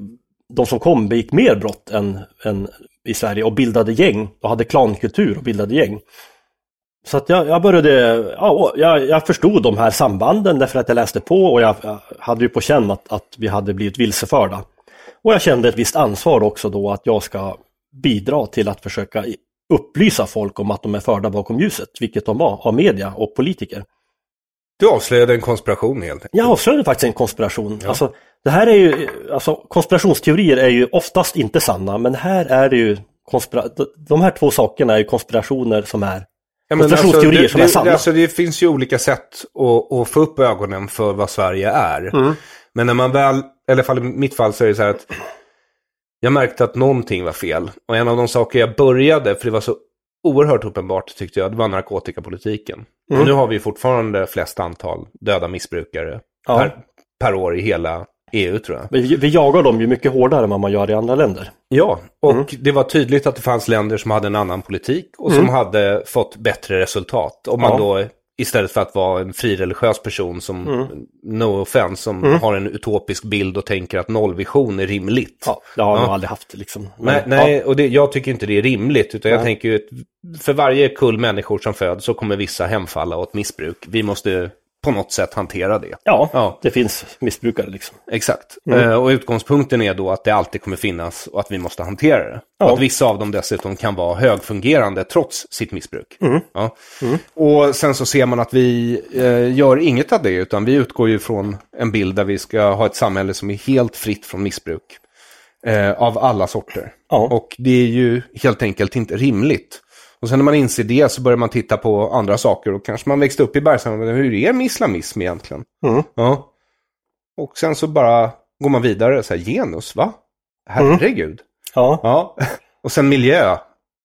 de som kom begick mer brott än, än i Sverige och bildade gäng och hade klankultur och bildade gäng. Så att jag, jag började, ja, jag, jag förstod de här sambanden därför att jag läste på och jag, jag hade ju på känn att, att vi hade blivit vilseförda. Och jag kände ett visst ansvar också då att jag ska bidra till att försöka upplysa folk om att de är förda bakom ljuset, vilket de var av media och politiker. Du avslöjade en konspiration helt enkelt. Jag avslöjade faktiskt en konspiration. Ja. Alltså, det här är ju, alltså, konspirationsteorier är ju oftast inte sanna, men här är det ju konspira- de här två sakerna är ju konspirationer som är ja, konspirationsteorier alltså, det, som är sanna. Det, alltså, det finns ju olika sätt att, att få upp ögonen för vad Sverige är. Mm. Men när man väl, eller i mitt fall så är det så här att jag märkte att någonting var fel. Och en av de saker jag började, för det var så oerhört uppenbart tyckte jag, det var narkotikapolitiken. Mm. Och nu har vi fortfarande flest antal döda missbrukare ja. per, per år i hela E U tror jag. Vi, vi jagar dem ju mycket hårdare än vad man gör i andra länder. Ja, och mm. det var tydligt att det fanns länder som hade en annan politik och som mm. hade fått bättre resultat. Om man ja. då istället för att vara en frireligiös person som, mm. no offense, som mm. har en utopisk bild och tänker att nollvision är rimligt. Ja, det har jag ja. aldrig haft liksom. Men, nej, nej ja. och det, jag tycker inte det är rimligt, utan nej. jag tänker ju att för varje kull människor som föds så kommer vissa hemfalla åt missbruk. Vi måste på något sätt hantera det. Ja, ja. det finns missbrukare liksom. Exakt. Mm. Uh, och utgångspunkten är då att det alltid kommer finnas och att vi måste hantera det. Ja. Och att vissa av dem dessutom kan vara högfungerande trots sitt missbruk. Mm. Ja. Mm. Och sen så ser man att vi uh, gör inget av det, utan vi utgår ju från en bild där vi ska ha ett samhälle som är helt fritt från missbruk. Uh, av alla sorter. Ja. Och det är ju helt enkelt inte rimligt. Och sen när man inser det så börjar man titta på andra saker. Och kanske man växte upp i bergssamhället. Hur är med islamism egentligen? Mm. Ja. Och sen så bara går man vidare. Så här, genus, va? Herregud. Mm. Ja. ja. Och sen miljö.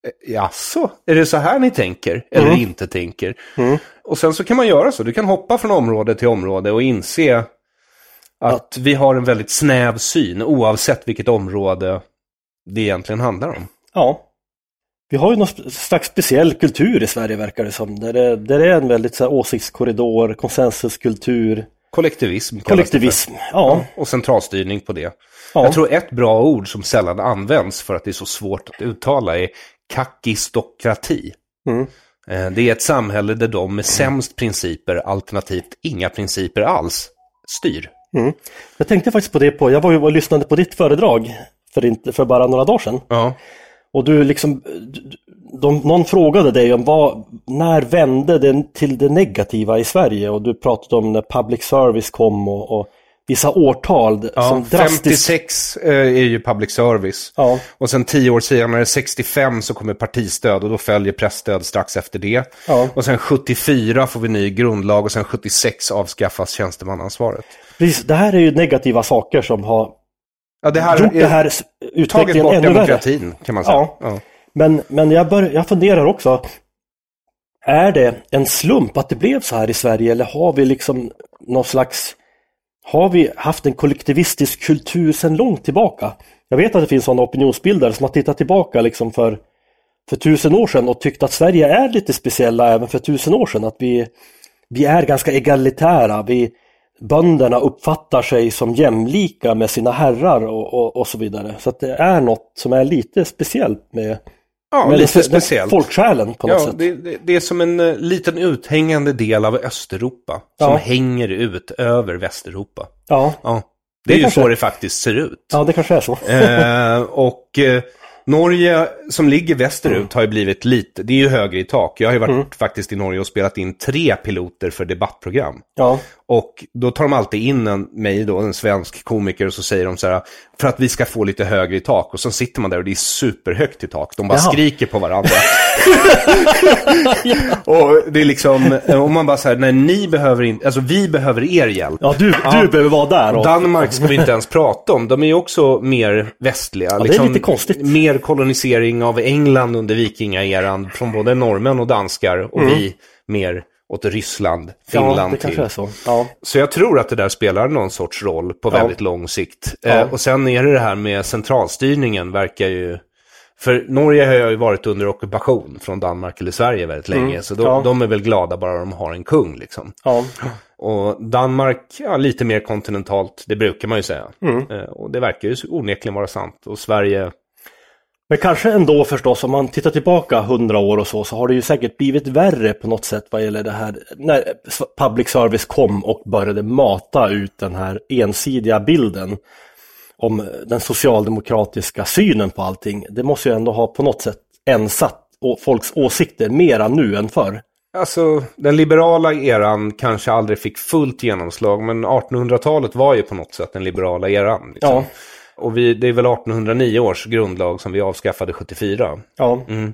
jaså, är det så här ni tänker? Eller Mm. inte tänker? Mm. Och sen så kan man göra så. Du kan hoppa från område till område och inse att vi har en väldigt snäv syn oavsett vilket område det egentligen handlar om. Ja. Vi har ju någon slags speciell kultur i Sverige, verkar det som. Där det, där det är en väldigt så här, åsiktskorridor, konsensuskultur. Kollektivism. Kollektivism, ja. Och centralstyrning på det. Ja. Jag tror ett bra ord som sällan används för att det är så svårt att uttala är kakistokrati. Mm. Det är ett samhälle där de med sämst principer, alternativt inga principer alls, styr. Mm. Jag tänkte faktiskt på det på, jag var ju och lyssnade på ditt föredrag för, inte, för bara några dagar sedan. Ja. Och du liksom, de, någon frågade dig om vad, när vände den till det negativa i Sverige? Och du pratade om när public service kom och, och vissa årtal ja, som drastiskt... femtiosex eh, är ju public service. Ja. Och sen tio år senare, sextiofem, så kommer partistöd och då följer pressstöd strax efter det. Ja. Och sen sjuttiofyra får vi ny grundlag och sen sjuttiosex avskaffas tjänstemannaansvaret. Precis, det här är ju negativa saker som har ja, det här gjort är, det här utvecklingen bort ännu demokratin, värre. Kan man säga. Ja. Ja. Men, men jag, bör, jag funderar också, är det en slump att det blev så här i Sverige, eller har vi liksom någon slags, har vi haft en kollektivistisk kultur sedan långt tillbaka? Jag vet att det finns sådana opinionsbildare som har tittat tillbaka liksom för, för tusen år sedan och tyckt att Sverige är lite speciella även för tusen år sedan, att vi, vi är ganska egalitära, vi, bönderna uppfattar sig som jämlika med sina herrar och, och, och så vidare. Så att det är något som är lite speciellt med, ja, med lite speciellt. folksjälen på något ja, sätt. Det, det, det är som en uh, liten uthängande del av Östeuropa som Ja. hänger ut över Västeuropa. Ja, Ja, det, Det är ju kanske- så det faktiskt ser ut. ja det kanske är så. eh, och eh, Norge som ligger västerut har ju blivit lite, det är ju högre i tak. Jag har ju varit Mm. faktiskt i Norge och spelat in tre piloter för debattprogram. Ja, Och då tar de alltid in en, mig då, en svensk komiker, och så säger de så här, för att vi ska få lite högre i tak. Och så sitter man där och det är superhögt i tak. De bara Jaha. skriker på varandra. Och det är liksom, om man bara säger, nej ni behöver inte, alltså vi behöver er hjälp. ja du, du behöver vara där. Och, Danmark ska vi inte ens prata om. De är ju också mer västliga. det är lite konstigt. Mer kolonisering av England under vikingaeran från både norrmän och danskar. Och vi mer åt Ryssland, Finland ja, det till. kanske är så. Ja. Så jag tror att det där spelar någon sorts roll på Ja. väldigt lång sikt. Ja. Eh, och sen är det det här med centralstyrningen verkar ju... För Norge har ju varit under ockupation från Danmark eller Sverige väldigt länge. Mm. Så de, Ja. de är väl glada bara de har en kung liksom. Ja. Och Danmark, ja, lite mer kontinentalt, det brukar man ju säga. Mm. Eh, och det verkar ju onekligen vara sant. Och Sverige... Men kanske ändå förstås, om man tittar tillbaka hundra år och så, så har det ju säkert blivit värre på något sätt vad gäller det här, när public service kom och började mata ut den här ensidiga bilden om den socialdemokratiska synen på allting. Det måste ju ändå ha på något sätt ensat folks åsikter mera nu än förr. Alltså, den liberala eran kanske aldrig fick fullt genomslag, men artonhundratalet var ju på något sätt den liberala eran. Liksom. Ja. Och vi, det är väl artonhundranio års grundlag som vi avskaffade sjuttiofyra. Ja. Mm.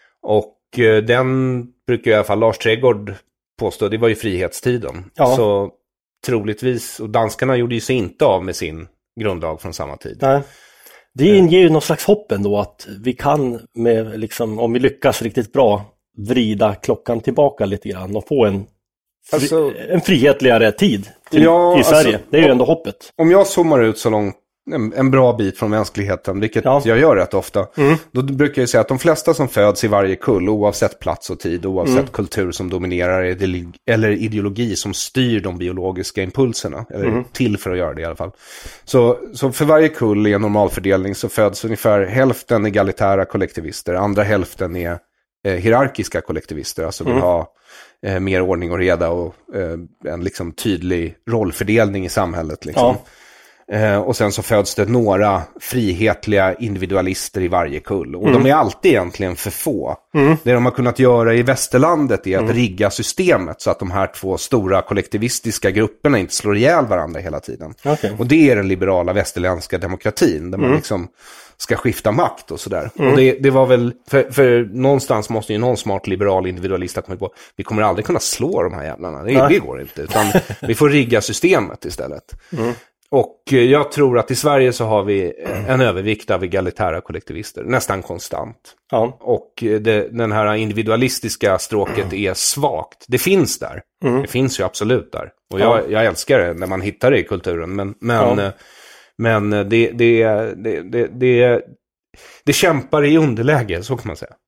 Och eh, den brukar i alla fall Lars Trädgård påstå, det var ju frihetstiden. Ja. Så troligtvis, och danskarna gjorde ju sig inte av med sin grundlag från samma tid. Nej. Det inger ju någon slags hopp ändå att vi kan, med, liksom, om vi lyckas riktigt bra, vrida klockan tillbaka lite grann och få en, fri, Alltså- en frihetligare tid till, Ja, i Sverige. alltså, det är ju om- ändå hoppet. Om jag zoomar ut så långt, en, en bra bit från mänskligheten, vilket Ja. jag gör rätt ofta, Mm. då brukar jag säga att de flesta som föds i varje kull, oavsett plats och tid, oavsett Mm. kultur som dominerar ideologi, eller ideologi som styr de biologiska impulserna, eller Mm. till för att göra det i alla fall. Så, så för varje kull i en normalfördelning så föds ungefär hälften egalitära kollektivister, andra hälften är eh, hierarkiska kollektivister, alltså vill Mm. ha eh, mer ordning och reda och eh, en liksom tydlig rollfördelning i samhället liksom. Ja. Eh, och sen så föds det några frihetliga individualister i varje kull. Och Mm. de är alltid egentligen för få. Mm. Det de har kunnat göra i västerlandet är att mm. rigga systemet så att de här två stora kollektivistiska grupperna inte slår ihjäl varandra hela tiden. Okay. Och det är den liberala västerländska demokratin där man Mm. liksom ska skifta makt och sådär. Mm. Och det, det var väl, för, för någonstans måste ju någon smart liberal individualist ha kommit på, vi kommer aldrig kunna slå de här jävlarna. Det, det går inte, utan vi får rigga systemet istället. Mm. Och jag tror att i Sverige så har vi en övervikt av egalitära kollektivister, nästan konstant. Ja. Och det, den här individualistiska stråket är svagt. Det finns där. Mm. Det finns ju absolut där. Och jag, ja. jag älskar det när man hittar det i kulturen. Men, men, ja. men det, det, det, det, det, det kämpar i underläge, så kan man säga.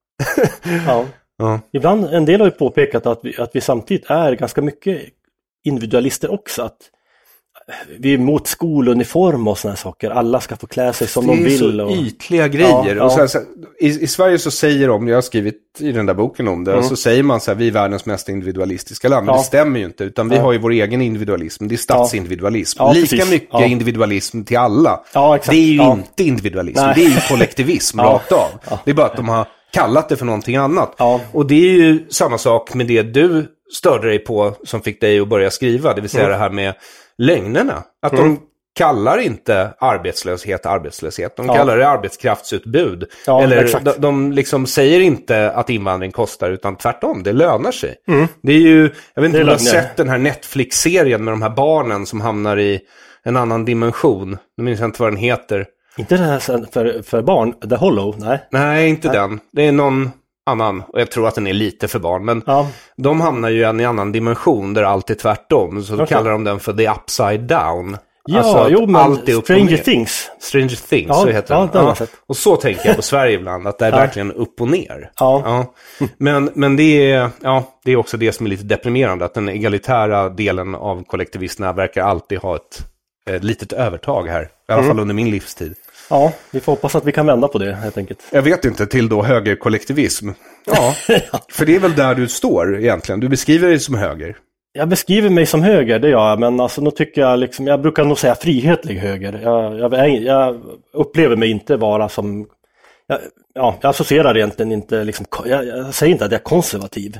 Ja. Ja. Ibland, en del har ju påpekat att vi, att vi samtidigt är ganska mycket individualister också. Att vi är emot skoluniform och såna saker. Alla ska få klä sig som de vill. Det är så och... ytliga grejer. Ja, och ja. Så här, i, I Sverige så säger de, jag har skrivit i den där boken om det, mm. så säger man så här, vi är världens mest individualistiska land. Men ja. det stämmer ju inte, utan vi ja. har ju vår egen individualism. Det är statsindividualism. Ja. Ja, Lika precis. mycket ja. individualism till alla. Ja, exakt. Det är ju ja. inte individualism, Nej. det är ju kollektivism ja. rakt av. Ja. Det är bara att de har kallat det för någonting annat. Ja. Och det är ju samma sak med det du störde dig på som fick dig att börja skriva. Det vill säga mm. det här med lögnerna. Att mm. de kallar inte arbetslöshet arbetslöshet. De ja. kallar det arbetskraftsutbud. Ja, Eller de, de liksom säger inte att invandring kostar, utan tvärtom, det lönar sig. Mm. Det är ju, jag vet inte om du har sett den här Netflix-serien med de här barnen som hamnar i en annan dimension. Jag minns inte vad den heter. Inte den här för, för barn, The Hollow, nej. Nej, inte nej. den. Det är någon annan, och jag tror att den är lite för barn, men ja. de hamnar ju i en annan dimension där allt är tvärtom, så då okay. kallar de den för the upside down. Ja, alltså jo, men allt är Stranger Things. Stranger Things, ja, så heter ja, den. Ja. Och så tänker jag på Sverige ibland, att det är ja. verkligen upp och ner. Ja. Ja. Men, men det, är, ja, det är också det som är lite deprimerande, att den egalitära delen av kollektivisterna verkar alltid ha ett, ett litet övertag här, i alla mm. fall under min livstid. Ja, vi får hoppas att vi kan vända på det helt enkelt. Jag vet inte, till då högerkollektivism. Ja, för det är väl där du står egentligen. Du beskriver dig som höger. Jag beskriver mig som höger, det gör jag. Men alltså, nu tycker jag liksom, jag brukar nog säga frihetlig höger. Jag, jag, jag upplever mig inte vara som... Jag, ja, jag associerar egentligen inte... Liksom, jag, jag säger inte att jag är konservativ.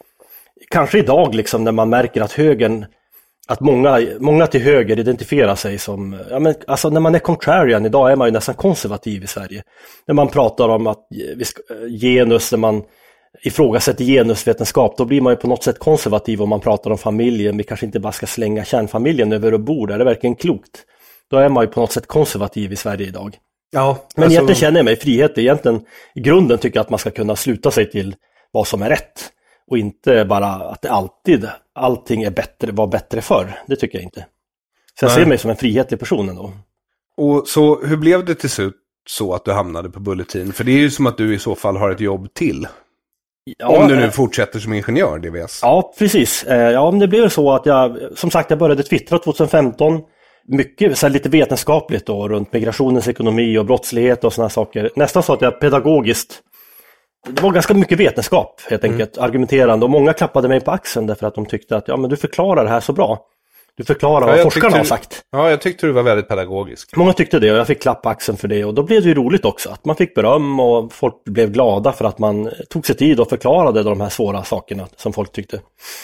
Kanske idag liksom, när man märker att högern... Att många, många till höger identifierar sig som... Ja, men, alltså när man är contrarian idag är man ju nästan konservativ i Sverige. När man pratar om att vi ska, genus, när man ifrågasätter genusvetenskap, då blir man ju på något sätt konservativ om man pratar om familjen. Vi kanske inte bara ska slänga kärnfamiljen över och bord. Är det verkligen klokt? Då är man ju på något sätt konservativ i Sverige idag. Ja, men alltså... egentligen känner jag mig frihet. Egentligen, i grunden tycker jag att man ska kunna sluta sig till vad som är rätt. Och inte bara att det alltid, allting är bättre, var bättre förr. Det tycker jag inte. Så jag Nej. ser mig som en frihetlig person ändå. Och så hur blev det till slut så att du hamnade på Bulletin? För det är ju som att du i så fall har ett jobb till. Ja, om du nu äh, fortsätter som ingenjör, D V S. Ja, precis. Ja, men det blev så att jag, som sagt, jag började twittra tjugohundrafemton. Mycket så här, lite vetenskapligt då, runt migrationens ekonomi och brottslighet och såna saker. Nästan så att jag pedagogiskt... Det var ganska mycket vetenskap helt enkelt, mm. argumenterande, och många klappade mig på axeln därför att de tyckte att ja, men du förklarar det här så bra. Du förklarar ja, vad forskarna har sagt. Ja, jag tyckte du var väldigt pedagogisk. Många tyckte det och jag fick klapp på axeln för det, och då blev det ju roligt också att man fick beröm och folk blev glada för att man tog sig tid och förklarade de här svåra sakerna som folk tyckte.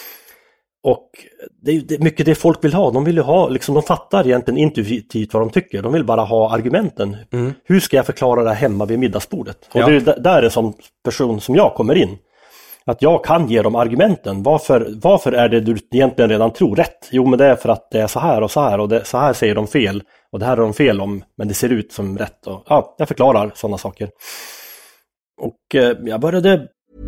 Och det är mycket det folk vill ha. De vill ju ha, liksom, de fattar egentligen intuitivt vad de tycker. De vill bara ha argumenten. Mm. Hur ska jag förklara det här hemma vid middagsbordet? Och ja. det är där en sån person som jag kommer in. Att jag kan ge dem argumenten. Varför, varför är det du egentligen redan tror rätt? Jo, men det är för att det är så här och så här. Och det, så här säger de fel. Och det här är de fel om. Men det ser ut som rätt. Och, ja, jag förklarar sådana saker. Och eh, jag började...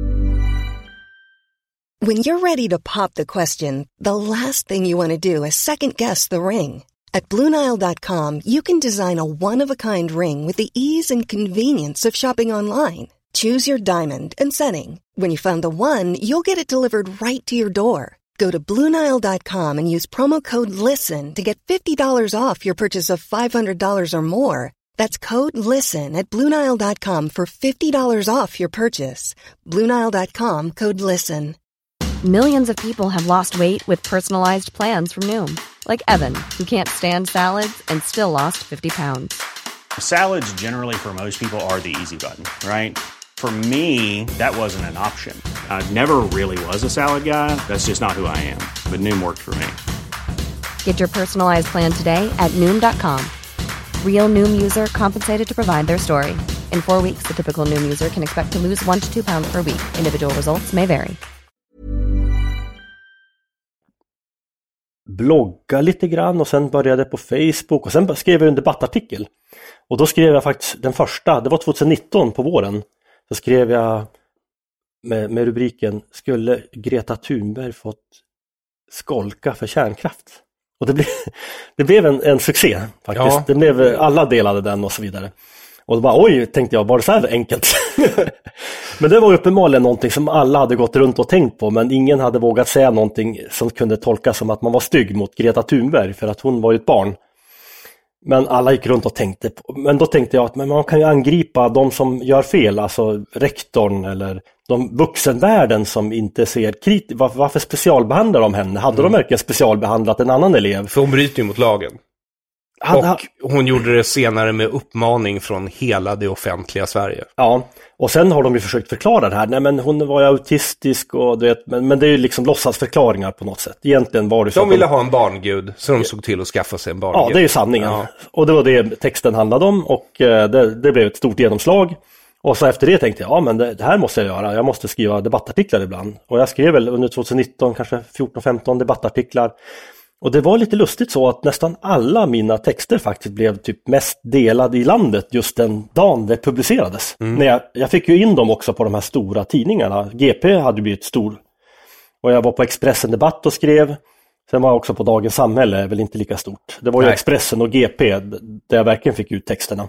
When you're ready to pop the question, the last thing you want to do is second-guess the ring. At Blue Nile dot com, you can design a one-of-a-kind ring with the ease and convenience of shopping online. Choose your diamond and setting. When you find the one, you'll get it delivered right to your door. Go to Blue Nile dot com and use promo code LISTEN to get fifty dollars off your purchase of five hundred dollars or more. That's code LISTEN at Blue Nile dot com for fifty dollars off your purchase. Blue Nile dot com, code LISTEN. Millions of people have lost weight with personalized plans from Noom. Like Evan, who can't stand salads and still lost fifty pounds. Salads generally for most people are the easy button, right? For me, that wasn't an option. I never really was a salad guy. That's just not who I am. But Noom worked for me. Get your personalized plan today at Noom dot com. Real Noom user compensated to provide their story. In four weeks, the typical Noom user can expect to lose one to two pounds per week. Individual results may vary. blogga lite grann och sen började jag på Facebook och sen skrev jag en debattartikel. Och då skrev jag faktiskt den första, det var tjugonitton på våren. Så skrev jag med, med rubriken "Skulle Greta Thunberg fått skolka för kärnkraft?" Och det blev, det blev en, en succé faktiskt. Ja. Det blev, alla delade den och så vidare. Och då bara, oj, tänkte jag, bara så här enkelt. Men det var uppenbarligen någonting som alla hade gått runt och tänkt på, men ingen hade vågat säga någonting som kunde tolkas som att man var stygg mot Greta Thunberg, för att hon var ju ett barn. Men alla gick runt och tänkte på, men då tänkte jag att men man kan ju angripa de som gör fel, alltså rektorn eller de vuxenvärlden som inte ser kritiskt. Varför, varför specialbehandlar de henne? Hade mm. de verkligen specialbehandlat en annan elev? För hon bryter ju mot lagen. Och hon gjorde det senare med uppmaning från hela det offentliga Sverige. Ja, och sen har de ju försökt förklara det här. Nej, men hon var ju autistisk och du vet, men, men det är ju liksom låtsasförklaringar på något sätt. Egentligen var det så de ville de... ha en barngud, så de såg till att skaffa sig en barngud. Ja, det är ju sanningen. Ja. Och det var det texten handlade om, och det, det blev ett stort genomslag. Och så efter det tänkte jag, ja men det, det här måste jag göra. Jag måste skriva debattartiklar ibland. Och jag skrev väl under tjugonitton, kanske fjorton femton debattartiklar. Och det var lite lustigt så att nästan alla mina texter faktiskt blev typ mest delade i landet just den dagen det publicerades. Mm. När jag, jag fick ju in dem också på de här stora tidningarna. G P hade blivit stor. Och jag var på Expressen Debatt och skrev. Sen var jag också på Dagens Samhälle, är väl inte lika stort. Det var ju Nej. Expressen och G P där jag verkligen fick ut texterna.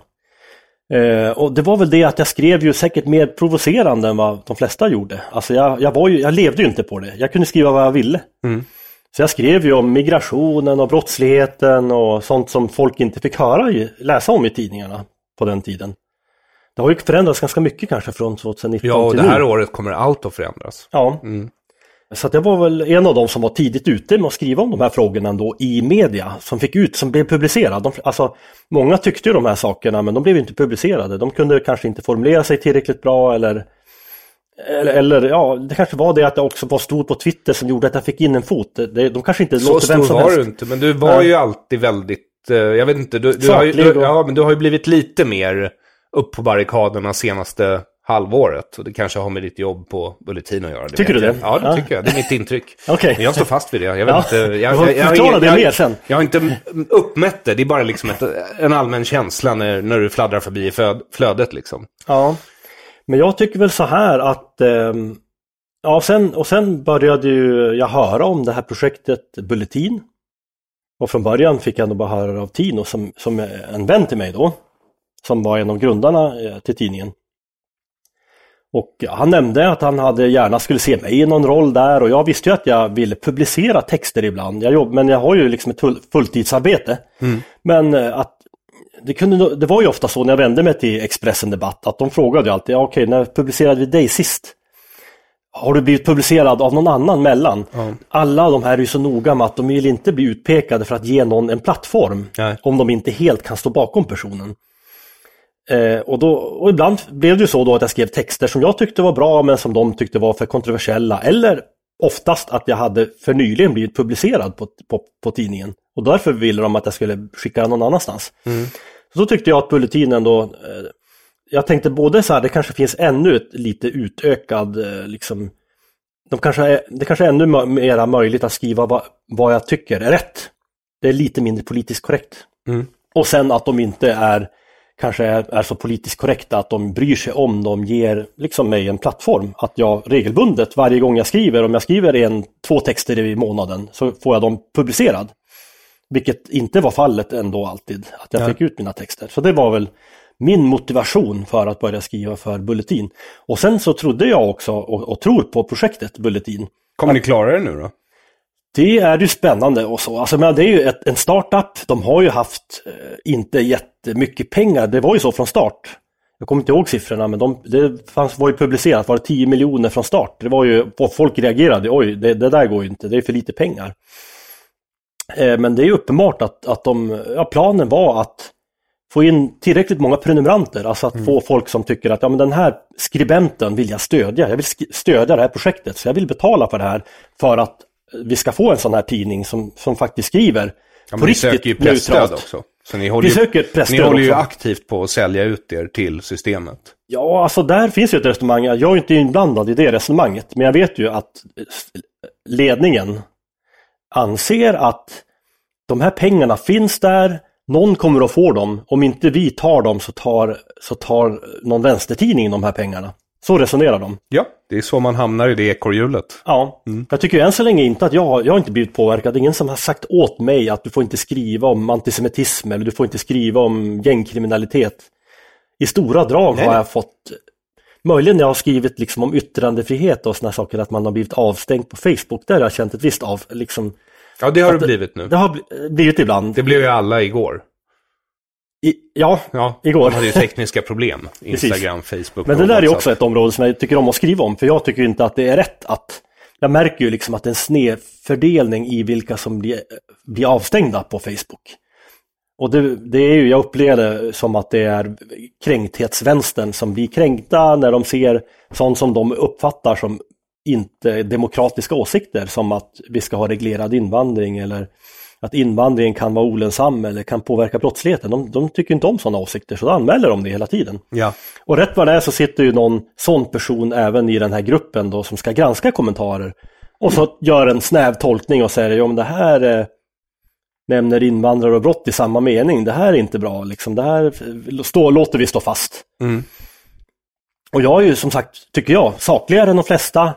Eh, och det var väl det att jag skrev ju säkert mer provocerande än vad de flesta gjorde. Alltså jag, jag, var ju, jag levde ju inte på det. Jag kunde skriva vad jag ville. Mm. Så jag skrev ju om migrationen och brottsligheten och sånt som folk inte fick höra, läsa om i tidningarna på den tiden. Det har ju förändrats ganska mycket kanske från tjugonitton ja, och till det här nu. året kommer allt att förändras. Ja, mm. Så att jag var väl en av dem som var tidigt ute med att skriva om de här frågorna ändå i media, som fick ut, som blev publicerade. De, alltså, många tyckte ju de här sakerna, men de blev inte publicerade. De kunde kanske inte formulera sig tillräckligt bra eller... Eller, eller ja, det kanske var det att jag också var stor på Twitter som gjorde att jag fick in en fot. Det, de kanske inte så låter vem som var helst. Du inte, men du var ju alltid väldigt, eh, jag vet inte, du, du, har ju, du, ja, men du har ju blivit lite mer upp på barrikaderna senaste halvåret. Och det kanske har med ditt jobb på Bulletin att göra. Det tycker du det? Jag. Ja, det ja. tycker jag. Det är mitt intryck. Okay. Jag står fast vid det. Jag vet ja. inte, jag, jag, jag, jag, jag, jag, jag, det jag, mer sen. jag har inte uppmätt det. Det är bara liksom ett, en allmän känsla när, när du fladdrar förbi flöd, flödet liksom. Ja. Men jag tycker väl så här att eh, ja, sen, och sen började ju jag höra om det här projektet Bulletin. Och från början fick jag nog bara höra av Tino som, som en vän till mig då, som var en av grundarna eh, till tidningen. Och han nämnde att han hade gärna skulle se mig i någon roll där, och jag visste ju att jag ville publicera texter ibland. Jag jobb, men jag har ju liksom ett fulltidsarbete. Mm. Men eh, att Det, kunde, det var ju ofta så när jag vände mig till Expressen Debatt att de frågade ju alltid, ja, okej, när publicerade vi dig sist? Har du blivit publicerad av någon annan mellan? Mm. Alla de här är ju så noga med att de vill inte bli utpekade för att ge någon en plattform. Nej. Om de inte helt kan stå bakom personen. Eh, och, då, och ibland blev det ju så då att jag skrev texter som jag tyckte var bra men som de tyckte var för kontroversiella. Eller oftast att jag hade för nyligen blivit publicerad på, på, på tidningen. Och därför ville de att jag skulle skicka någon annanstans. Mm. Så då tyckte jag att Bulletinen då... Eh, jag tänkte både så här, det kanske finns ännu ett lite utökad... Eh, liksom, de kanske är, det kanske är ännu mer möjligt att skriva vad, vad jag tycker är rätt. Det är lite mindre politiskt korrekt. Mm. Och sen att de inte är... kanske är, är så politiskt korrekta att de bryr sig om, de ger liksom mig en plattform. Att jag regelbundet, varje gång jag skriver, om jag skriver en, två texter i månaden, så får jag dem publicerad. Vilket inte var fallet ändå alltid, att jag ja. fick ut mina texter. Så det var väl min motivation för att börja skriva för Bulletin. Och sen så trodde jag också, och, och tror på projektet Bulletin. Kommer ni klara det nu då? Det är ju spännande och så. Alltså, men det är ju ett, en startup. De har ju haft eh, inte jättemycket pengar. Det var ju så från start. Jag kommer inte ihåg siffrorna, men de, det fanns, var ju publicerat. Var det tio miljoner från start? Det var ju, folk reagerade. Oj, det, det där går ju inte. Det är för lite pengar. Eh, men det är ju uppenbart att, att de, ja, planen var att få in tillräckligt många prenumeranter. Alltså att mm. få folk som tycker att ja, men den här skribenten vill jag stödja. Jag vill stödja det här projektet. Så jag vill betala för det här för att vi ska få en sån här tidning som, som faktiskt skriver ja, på riktigt söker ju presstöd också. Så ni håller, vi söker presstöd ni håller ju också. aktivt på att sälja ut er till systemet. Ja, alltså där finns ju ett resonemang. Jag är inte inblandad i det resonemanget. Men jag vet ju att ledningen anser att de här pengarna finns där, någon kommer att få dem. Om inte vi tar dem så tar, så tar någon vänstertidning de här pengarna. Så resonerar de. Ja, det är så man hamnar i det ekorrhjulet. Ja, mm. Jag tycker än så länge inte att jag, jag har inte blivit påverkad. Ingen som har sagt åt mig att du får inte skriva om antisemitism eller du får inte skriva om gängkriminalitet. I stora drag Nej. har jag fått, möjligen när jag har skrivit liksom om yttrandefrihet och såna saker, att man har blivit avstängd på Facebook. Där har jag känt ett visst av, liksom. Ja, det har det blivit nu. Det har blivit ibland. Det blev ju alla igår. I, ja, ja, igår. De hade ju tekniska problem. Instagram, Facebook. Men det där är också ett område som jag tycker om att skriva om. För jag tycker inte att det är rätt att... Jag märker ju liksom att det är en snedfördelning i vilka som blir, blir avstängda på Facebook. Och det, det är ju, jag upplever det som att det är kränkthetsvänstern som blir kränkta när de ser sånt som de uppfattar som inte demokratiska åsikter. Som att vi ska ha reglerad invandring eller... att invandringen kan vara olönsam eller kan påverka brottsligheten. De, de tycker inte om sådana åsikter, så då anmäler de det hela tiden. Ja. Och rätt vad det är så sitter ju någon sån person även i den här gruppen då, som ska granska kommentarer. Och så gör en snäv tolkning och säger om det här eh, nämner invandrare och brott i samma mening. Det här är inte bra. Liksom. Det här stå, låter vi stå fast. Mm. Och jag är ju som sagt, tycker jag, sakligare än de flesta.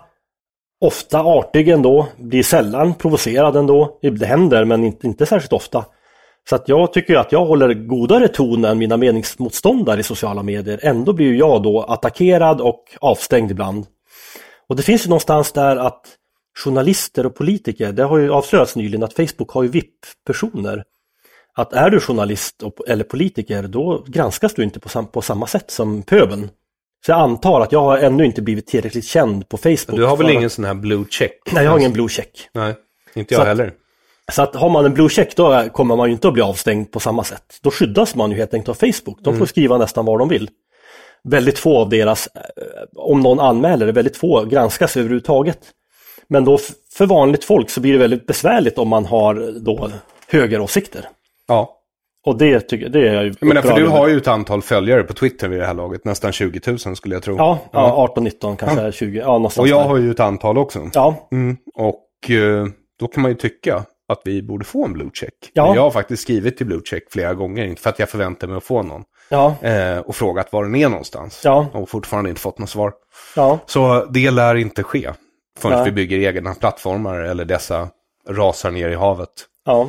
Ofta artig ändå, blir sällan provocerad ändå. Det händer, men inte, inte särskilt ofta. Så att jag tycker att jag håller godare ton än mina meningsmotståndare i sociala medier. Ändå blir jag då attackerad och avstängd ibland. Och det finns ju någonstans där att journalister och politiker, det har ju avslöjats nyligen att Facebook har ju V I P-personer. Att är du journalist eller politiker, då granskas du inte på, sam- på samma sätt som pöben. Så jag antar att jag har ännu inte blivit tillräckligt känd på Facebook. Du har väl för... ingen sån här blue check? Nej, jag har ingen blue check. Nej, inte jag så heller. Att, så att har man en blue check, då kommer man ju inte att bli avstängd på samma sätt. Då skyddas man ju helt enkelt av Facebook. De får mm. skriva nästan vad de vill. Väldigt få av deras, om någon anmäler det, väldigt få granskas överhuvudtaget. Men då för vanligt folk så blir det väldigt besvärligt om man har då högeråsikter. Ja. Och det tycker det är jag ju. Men för du har ju ett antal följare på Twitter vid det här laget, nästan tjugo tusen skulle jag tro. Ja, ja. arton nitton kanske ja. tjugo. Ja, någonstans. Och jag där. har ju ett antal också. Ja. Mm. Och eh, då kan man ju tycka att vi borde få en blue check. Ja. Men jag har faktiskt skrivit till blue check flera gånger, inte för att jag förväntar mig att få någon. Ja. Eh, och frågat var den är någonstans. Ja. Och fortfarande inte fått något svar. Ja. Så det lär inte ske förrän ja. vi bygger egna plattformar eller dessa rasar ner i havet. Ja.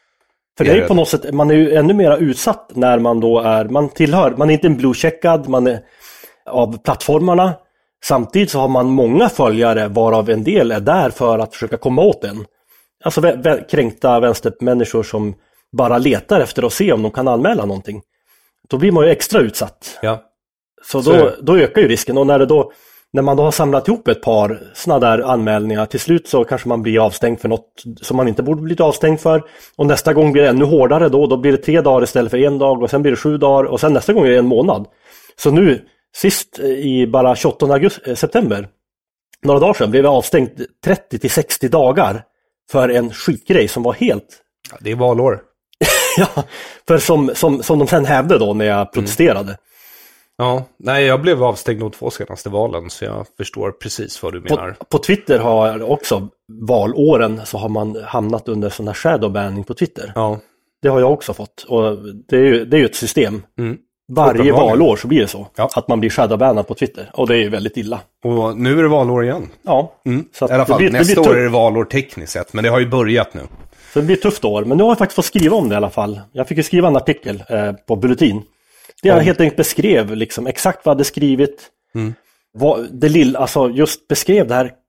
För det är ju på något sätt, man är ju ännu mer utsatt när man då är, man tillhör, man är inte en blue-checkad, man är av plattformarna. Samtidigt så har man många följare varav en del är där för att försöka komma åt en. Alltså vä- vä- kränkta vänstermänniskor som bara letar efter att se om de kan anmäla någonting. Då blir man ju extra utsatt. Ja. Så då, då ökar ju risken. Och när det då När man då har samlat ihop ett par sådana där anmälningar, till slut så kanske man blir avstängd för något som man inte borde bli avstängd för. Och nästa gång blir det ännu hårdare då. Då blir det tre dagar istället för en dag och sen blir det sju dagar och sen nästa gång är det en månad. Så nu, sist i bara tjugoåttonde augusti, september, några dagar sedan blev jag avstängd trettio till sextio dagar för en skitgrej som var helt... Ja, det är valår. Ja, för som, som, som de sen hävde då när jag protesterade. Mm. Ja, nej jag blev avstängd de två senaste valen så jag förstår precis vad du menar. På, på Twitter har också valåren så har man hamnat under sån här shadowbanning på Twitter. Ja. Det har jag också fått och det är ju, det är ju ett system. Mm. Varje valår så blir det så ja. att man blir shadowbannad på Twitter och det är ju väldigt illa. Och nu är det valår igen. Ja. Mm. Så att i alla fall, det blir, nästa det blir år är det valår tekniskt sett men det har ju börjat nu. Så det blir ett tufft år men nu har jag faktiskt fått skriva om det i alla fall. Jag fick ju skriva en artikel eh, på Bulletin. Det jag helt enkelt beskrev liksom, exakt vad jag hade skrivit. Mm. Vad, det lilla, alltså just beskrev det här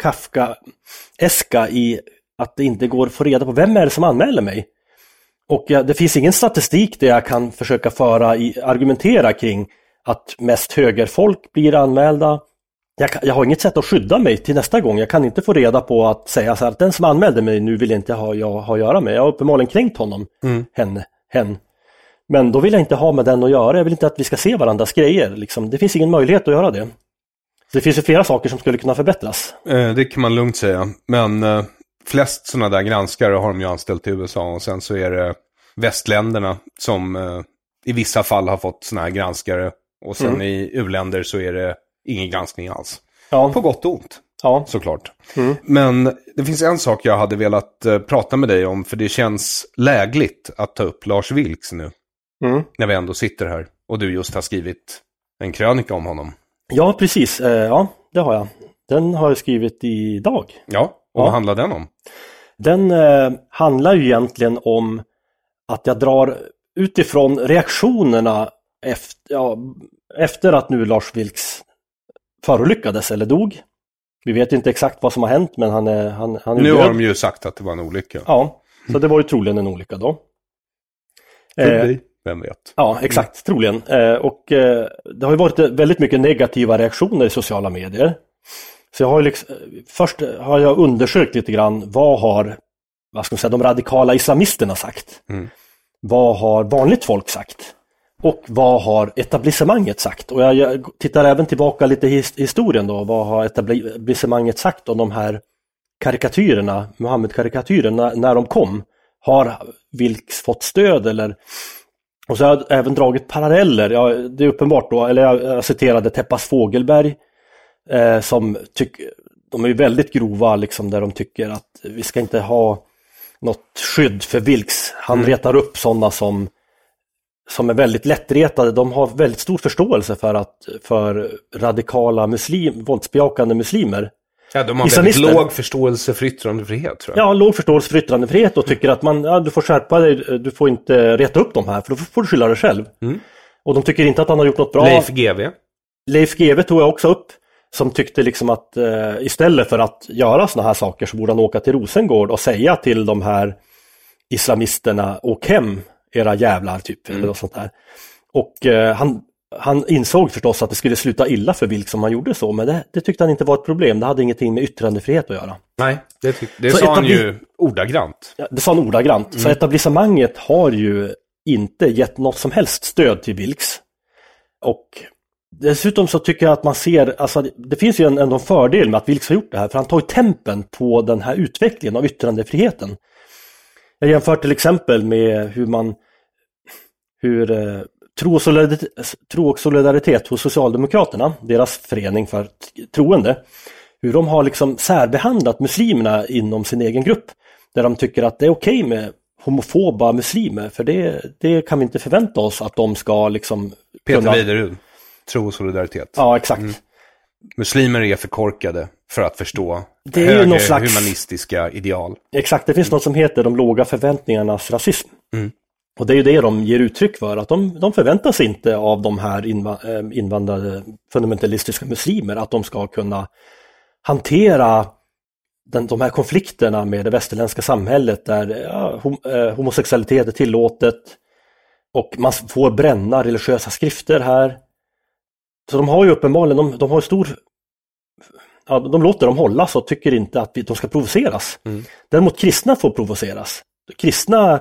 Kafka-eska i att det inte går att få reda på vem är det som anmäler mig. Och ja, det finns ingen statistik där jag kan försöka föra i, argumentera kring att mest högerfolk blir anmälda. Jag, jag har inget sätt att skydda mig till nästa gång. Jag kan inte få reda på att säga så här, att den som anmälde mig nu vill inte ha, jag, ha att göra med. Jag har uppenbarligen kränkt honom, mm. henne, hen. Men då vill jag inte ha med den att göra. Jag vill inte att vi ska se varandras grejer. Liksom. Det finns ingen möjlighet att göra det. Så det finns ju flera saker som skulle kunna förbättras. Eh, det kan man lugnt säga. Men eh, flest sådana där granskare har de ju anställt i U S A. Och sen så är det västländerna som eh, i vissa fall har fått sådana här granskare. Och sen mm. i u-länder så är det ingen granskning alls. Ja. På gott och ont. Ja. Såklart. Mm. Men det finns en sak jag hade velat uh, prata med dig om, för det känns lägligt att ta upp Lars Vilks nu. Mm. När vi ändå sitter här. Och du just har skrivit en krönika om honom. Ja, precis. Eh, ja, det har jag. Den har jag skrivit idag. Ja, och ja. vad handlar den om? Den eh, handlar ju egentligen om att jag drar utifrån reaktionerna efter, ja, efter att nu Lars Vilks förolyckades eller dog. Vi vet inte exakt vad som har hänt, men han är, han, han är Nu död. har de ju sagt att det var en olycka. Ja, så det var ju troligen en olycka då. Eh, Vem vet? Ja, exakt, mm. troligen. Eh, och eh, det har ju varit väldigt mycket negativa reaktioner i sociala medier. Så jag har ju liksom, först har jag undersökt lite grann vad har, vad ska man säga, de radikala islamisterna sagt. Mm. Vad har vanligt folk sagt? Och vad har etablissemanget sagt? Och jag, jag tittar även tillbaka lite i his, historien då. Vad har etablissemanget sagt om de här karikatyrerna, Muhammed-karikatyrerna, när de kom? Har Vilks fått stöd eller... Och så har jag även dragit paralleller. Ja, det är uppenbart då, eller jag, jag citerade Teppas Fågelberg eh, som tycker, de är ju väldigt grova liksom, där de tycker att vi ska inte ha något skydd för Vilks. Han mm. retar upp sådana som som är väldigt lättretade. De har väldigt stor förståelse för att för radikala muslim, våldsbejakande muslimer. Ja, de har väldigt låg förståelse för yttrandefrihet, tror jag. Ja, låg förståelse för yttrandefrihet och tycker att man, ja, du får skärpa dig, du får inte reta upp dem här, för då får du skylla dig själv. Mm. Och de tycker inte att han har gjort något bra. Leif G W. Leif G W tog jag också upp, som tyckte liksom att eh, istället för att göra såna här saker så borde han åka till Rosengård och säga till de här islamisterna, åk hem, era jävlar, typ, mm. eller något sånt där. Och eh, han Han insåg förstås att det skulle sluta illa för Vilks om han gjorde så, men det, det tyckte han inte var ett problem. Det hade ingenting med yttrandefrihet att göra. Nej, det, det sa etabli- han ju ordagrant. Ja, det sa han ordagrant. Mm. Så etablissemanget har ju inte gett något som helst stöd till Vilks. Och dessutom så tycker jag att man ser, alltså det finns ju en, en fördel med att Vilks har gjort det här, för han tar ju tempen på den här utvecklingen av yttrandefriheten. Jag jämför till exempel med hur man hur eh, Tro och, solidaritet, tro och solidaritet hos Socialdemokraterna, deras förening för troende, hur de har liksom särbehandlat muslimerna inom sin egen grupp, där de tycker att det är okej med homofoba muslimer, för det, det kan vi inte förvänta oss att de ska liksom Peter kunna... Widerud, tro och solidaritet. Ja, exakt. Mm. Muslimer är förkorkade för att förstå det är högre slags... humanistiska ideal. Exakt, det finns något som heter de låga förväntningarnas rasism. Mm. Och det är ju det de ger uttryck för, att de, de förväntar sig inte av de här invandrade fundamentalistiska muslimer att de ska kunna hantera den, de här konflikterna med det västerländska samhället där ja, hom, eh, homosexualitet är tillåtet och man får bränna religiösa skrifter här. Så de har ju uppenbarligen, de, de har stor... Ja, de låter dem hållas och tycker inte att de ska provoceras. Mm. Däremot kristna får provoceras. Kristna...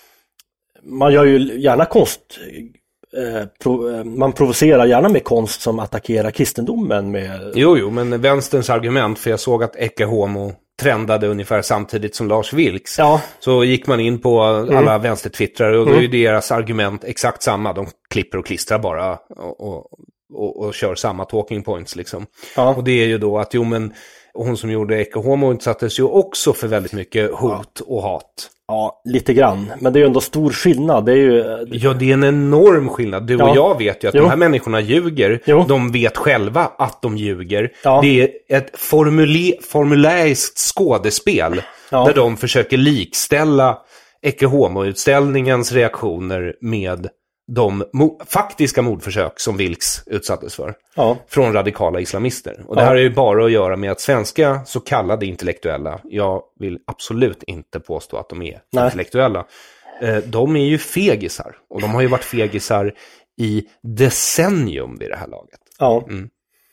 Man gör ju gärna konst, eh, pro, man provocerar gärna med konst som attackerar kristendomen med... Jo, jo, men vänsterns argument, för jag såg att Ecce Homo trendade ungefär samtidigt som Lars Vilks. Ja. Så gick man in på alla mm. vänstertwittrare och då är ju deras argument exakt samma. De klipper och klistrar bara och, och, och, och kör samma talking points liksom. Ja. Och det är ju då att, jo men hon som gjorde Ecce Homo utsattes ju också för väldigt mycket hot ja. och hat. Ja, lite grann. Men det är ju ändå stor skillnad. Det är ju... Ja, det är en enorm skillnad. Du ja. och jag vet ju att jo. de här människorna ljuger. Jo. De vet själva att de ljuger. Ja. Det är ett formule- formuläriskt skådespel ja. där de försöker likställa Ecce Homo-utställningens reaktioner med de mo- faktiska mordförsök som Vilks utsattes för ja. från radikala islamister. Och det här ja. är ju bara att göra med att svenska så kallade intellektuella, jag vill absolut inte påstå att de är Nej. intellektuella, eh, de är ju fegisar. Och de har ju varit fegisar i decennium vid det här laget. Ja. Mm.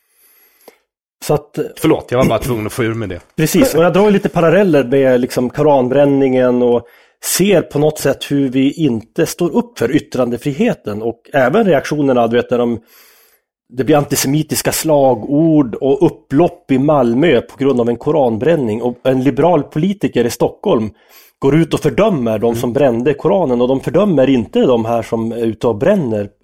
Så att, Förlåt, jag var bara tvungen att få ur med det. Precis, och jag drar lite paralleller med liksom koranbränningen och ser på något sätt hur vi inte står upp för yttrandefriheten och även reaktionerna, du vet, där de, det blir antisemitiska slagord och upplopp i Malmö på grund av en koranbränning och en liberal politiker i Stockholm går ut och fördömer de som brände Koranen och de fördömer inte de här som är ute och bränner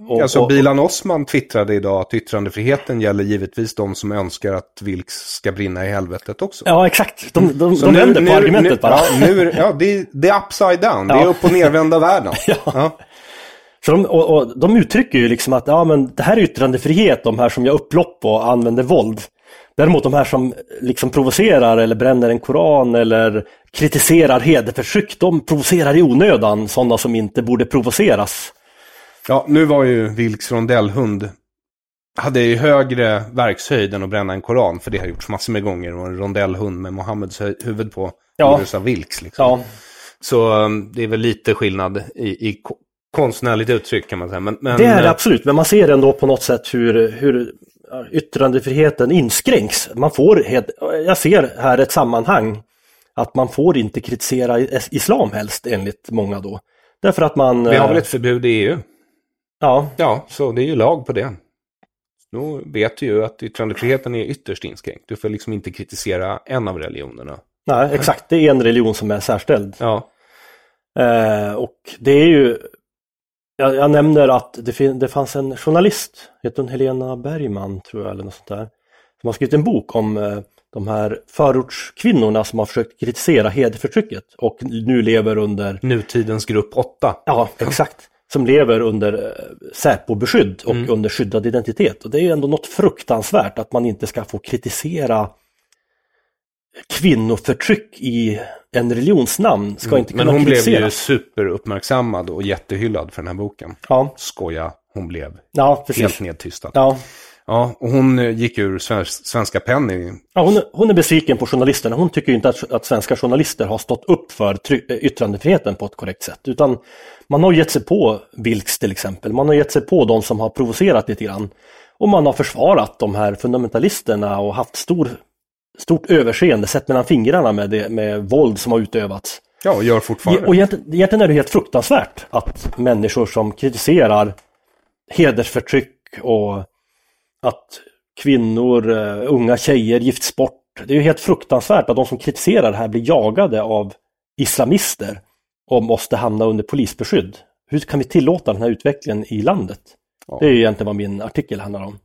Och, alltså och, Bilan Osman twittrade idag att yttrandefriheten gäller givetvis de som önskar att Vilks ska brinna i helvetet också. Ja, exakt. De, de, Så de nu, vänder på nu, argumentet nu, bara. Ja, nu, är- ja det, är, det är upside down. Det är Ja. upp och nervända världen. Ja. Ja. Så de, och, och, de uttrycker ju liksom att ja, men det här är yttrandefrihet, de här som gör upplopp och använder våld. Däremot de här som liksom provocerar eller bränner en koran eller kritiserar hederförtryck, de provocerar i onödan, sådana som inte borde provoceras. Ja, nu var ju Vilks rondellhund hade ju högre verkshöjd än att bränna en koran, för det har gjorts massor med gånger, och en rondellhund med Mohammeds huvud på Ja. gjordes av Vilks liksom. Ja, Så um, det är väl lite skillnad i, i ko- konstnärligt uttryck kan man säga. Men, men, det är det eh, absolut, men man ser ändå på något sätt hur, hur yttrandefriheten inskränks. Man får, jag ser här ett sammanhang att man får inte kritisera islam helst enligt många då. Därför att man... Vi har väl ett förbud i E U? Ja. Ja, så det är ju lag på det. Då vet du ju att yttrandefriheten är ytterst inskränkt. Du får liksom inte kritisera en av religionerna. Nej, exakt. Det är en religion som är särställd. Ja. Eh, och det är ju... Jag, jag nämner att det, fin- det fanns en journalist, heter hon Helena Bergman tror jag, eller något sånt där, som har skrivit en bok om eh, de här förortskvinnorna som har försökt kritisera hederförtrycket och nu lever under... Nutidens grupp åtta. Ja, exakt. Som lever under eh, Säpo-beskydd och Mm. under skyddad identitet. Och det är ju ändå något fruktansvärt att man inte ska få kritisera kvinnoförtryck i en religionsnamn. Ska inte kunna Men hon kritisera. blev ju superuppmärksammad och jättehyllad för den här boken. Ja, Skoja, hon blev ja precis. helt nedtystad. Ja. Ja, och hon eh, gick ur svensk, Svenska Penny. Ja, hon, är, hon är besviken på journalisterna. Hon tycker ju inte att, att svenska journalister har stått upp för try- yttrandefriheten på ett korrekt sätt. Utan man har gett sig på Vilks till exempel. Man har gett sig på de som har provocerat lite grann. Och man har försvarat de här fundamentalisterna och haft stor, stort överseende, sett mellan fingrarna med, det, med våld som har utövats. Ja, och gör fortfarande. Och egentligen, egentligen är det helt fruktansvärt att människor som kritiserar hedersförtryck och att kvinnor, uh, unga tjejer gifts bort. Det är ju helt fruktansvärt att de som kritiserar det här blir jagade av islamister och måste hamna under polisbeskydd. Hur kan vi tillåta den här utvecklingen i landet? Ja. Det är ju egentligen vad min artikel handlar om.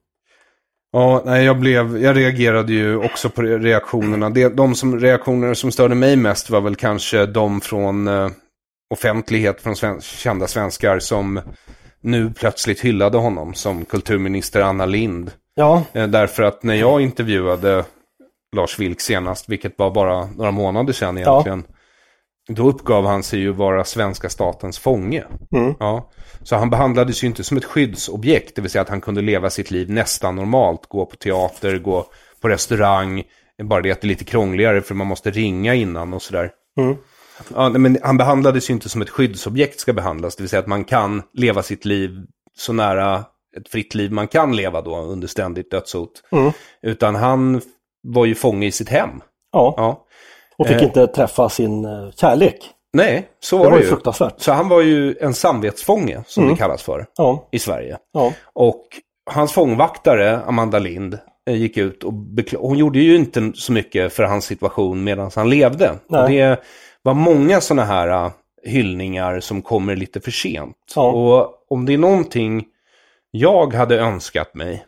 Ja, nej, jag, blev, jag reagerade ju också på reaktionerna. Det, de som, reaktioner som störde mig mest var väl kanske de från eh, offentlighet, från sven, kända svenskar som nu plötsligt hyllade honom som kulturminister Anna Lindh. Ja. Eh, därför att när jag intervjuade Lars Vilks senast, vilket var bara några månader sedan egentligen, ja. Då uppgav han sig ju vara svenska statens fånge. Mm. Ja. Så han behandlades ju inte som ett skyddsobjekt, det vill säga att han kunde leva sitt liv nästan normalt, gå på teater, gå på restaurang, bara det att det är lite krångligare för man måste ringa innan och sådär. Mm. Ja, men han behandlades ju inte som ett skyddsobjekt ska behandlas, det vill säga att man kan leva sitt liv så nära ett fritt liv man kan leva då under ständigt dödshot. Mm. Utan han var ju fånge i sitt hem. Ja, Ja. och fick Eh. inte träffa sin uh, kärlek. Nej, så Det var var det ju ju. fruktansvärt. Så han var ju en samvetsfånge, som Mm. det kallas för, Ja, i Sverige. ja. Och hans fångvaktare, Amanda Lind, eh, gick ut och bekla- hon gjorde ju inte så mycket för hans situation medan han levde. Nej. Och det var många sådana här uh, hyllningar som kommer lite för sent. Ja. Och om det är någonting jag hade önskat mig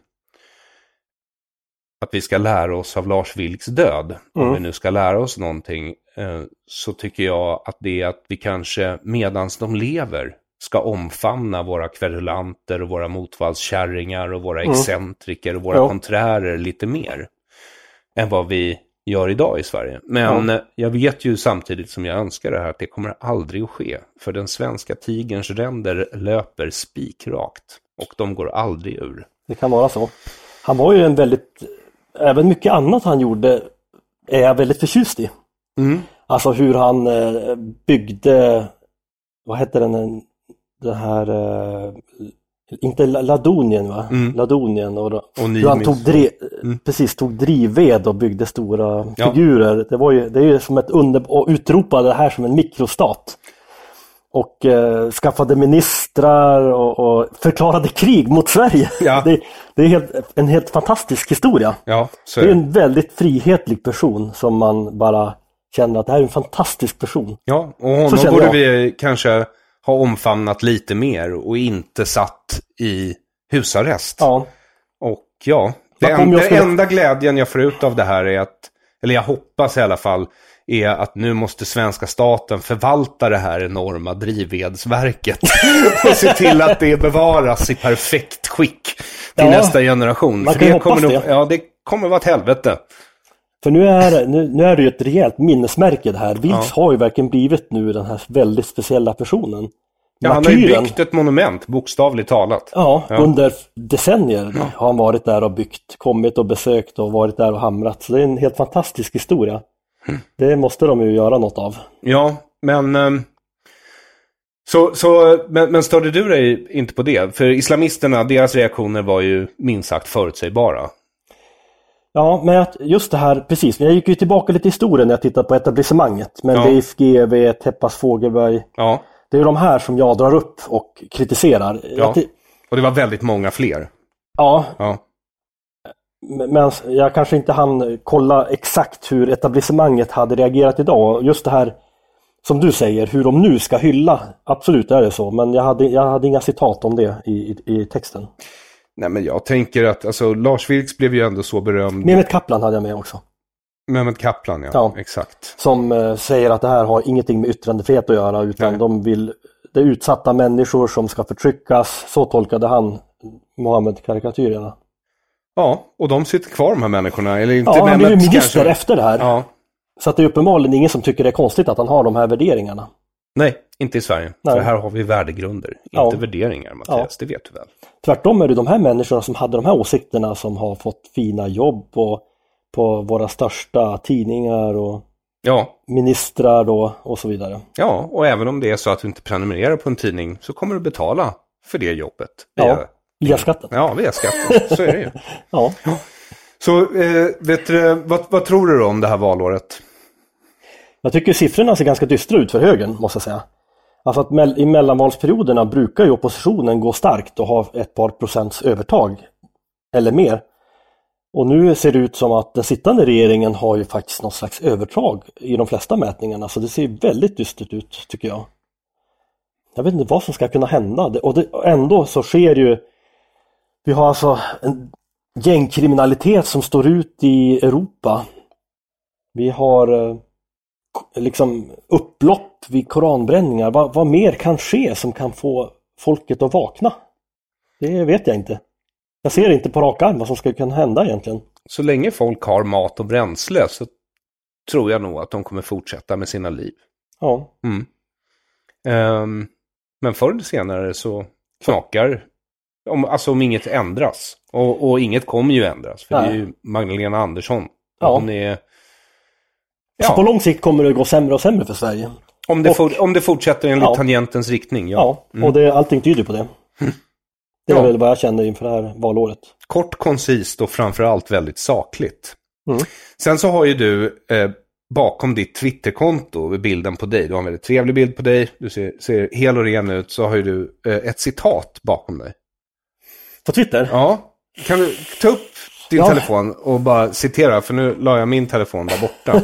att vi ska lära oss av Lars Vilks död, Mm. om vi nu ska lära oss någonting, eh, så tycker jag att det är att vi kanske medans de lever ska omfamna våra kverulanter och våra motvallskärringar och våra Mm. excentriker och våra Ja. konträrer lite mer än vad vi gör idag i Sverige. Men eh, jag vet ju samtidigt som jag önskar det här att det kommer aldrig att ske. För den svenska tigerns ränder löper spikrakt och de går aldrig ur. Det kan vara så. Han var ju en väldigt, även mycket annat han gjorde är jag väldigt förtjust i. Mm. Alltså hur han eh, byggde, vad heter den, det här, eh, inte Ladonien va? Mm. Ladonien och, Och hur han Nimis. tog, dri, Mm. precis, tog drivved och byggde stora Ja. figurer. Det, var ju, det är ju som ett under, och utropade det här som en mikrostat. Och eh, skaffade ministrar och, och förklarade krig mot Sverige. Ja. Det, det är helt, en helt fantastisk historia. Ja, så Det är är det. en väldigt frihetlig person som man bara känner att det här är en fantastisk person. Ja, och Så honom känner borde jag. vi kanske ha omfamnat lite mer och inte satt i husarrest. Ja. Och ja, det en, jag skulle... enda glädjen jag får ut av det här är att, eller jag hoppas i alla fall, är att nu måste svenska staten förvalta det här enorma drivvedsverket och se till att det bevaras i perfekt skick till ja, nästa generation. Man För kan det hoppas kommer nog, det. ja, det kommer vara ett helvete. För nu är, nu, nu är det ju ett rejält minnesmärke det här. Vilks Ja. har ju verkligen blivit nu den här väldigt speciella personen. Ja, han har ju byggt ett monument, bokstavligt talat. Ja, Ja. under decennier har han varit där och byggt, kommit och besökt och varit där och hamrat. Så det är en helt fantastisk historia. Mm. Det måste de ju göra något av. Ja, men... ehm, Så, så, men, men störde du dig inte på det? För islamisterna, deras reaktioner var ju minst sagt förutsägbara. Ja, men att just det här, precis. Jag gick ju tillbaka lite i historien när jag tittade på etablissemanget. Men Ja. Leif G W, Teppas Fågelberg. Ja, Det är ju de här som jag drar upp och kritiserar. ja. Att det, Och det var väldigt många fler. ja, Ja, men jag kanske inte hann kolla exakt hur etablissemanget hade reagerat idag. Just det här som du säger, hur de nu ska hylla. Absolut är det så, men jag hade, jag hade inga citat om det i, i, i texten. nej men jag tänker att alltså, Lars Vilks blev ju ändå så berömd. Mehmet Kaplan hade jag med också. Mehmet Kaplan, ja, Ja. exakt. Som eh, säger att det här har ingenting med yttrandefrihet att göra, utan Nej. de vill, det är utsatta människor som ska förtryckas. Så tolkade han Mohammed-karikatyrerna. Ja, och de sitter kvar, de här människorna. Eller inte Ja, han blev ju Mehmet, minister kanske. efter det här. Ja. Så att det är uppenbarligen ingen som tycker det är konstigt att han har de här värderingarna. Nej, inte i Sverige. Nej. För här har vi värdegrunder, Ja. inte värderingar, Mattias. Ja. Det vet du väl. Tvärtom är det de här människorna som hade de här åsikterna som har fått fina jobb och på våra största tidningar och Ja. ministrar och, och så vidare. Ja, och även om det är så att du inte prenumererar på en tidning så kommer du betala för det jobbet. Ja, via skatten. Ja, via skatten. Så är det ju. Ja. Så, eh, vet du, vad, vad tror du då om det här valåret? Jag tycker siffrorna ser ganska dystra ut för högern, måste jag säga. Alltså att me- i mellanvalsperioderna brukar ju oppositionen gå starkt och ha ett par procents övertag eller mer. Och nu ser det ut som att den sittande regeringen har ju faktiskt något slags övertag i de flesta mätningarna. Så det ser väldigt dystert ut, tycker jag. Jag vet inte vad som ska kunna hända. Och det, ändå så sker ju... Vi har alltså en gängkriminalitet som står ut i Europa. Vi har... liksom upplopp vid koranbränningar. Vad, vad mer kan ske som kan få folket att vakna? Det vet jag inte. Jag ser inte på rak arm vad som ska kunna hända egentligen. Så länge folk har mat och bränsle så tror jag nog att de kommer fortsätta med sina liv. Ja. Mm. Um, men förr eller senare så knakar, om, alltså om inget ändras. Och, och inget kommer ju ändras. För Nej. det är ju Magdalena Andersson. Ja. Hon är... Så på lång sikt kommer det gå sämre och sämre för Sverige. Om det, och, for, om det fortsätter enligt ja. tangentens riktning, ja. Ja, och det, allting tyder på det. Det är Ja. väl vad jag känner inför det här valåret. Kort, koncist och framförallt väldigt sakligt. Mm. Sen så har ju du eh, bakom ditt Twitterkonto bilden på dig. Du har en väldigt trevlig bild på dig. Du ser, ser hel och ren ut. Så har ju du eh, ett citat bakom dig. På Twitter? Ja. Kan du ta upp din Ja. telefon och bara citera? För nu la jag min telefon där borta.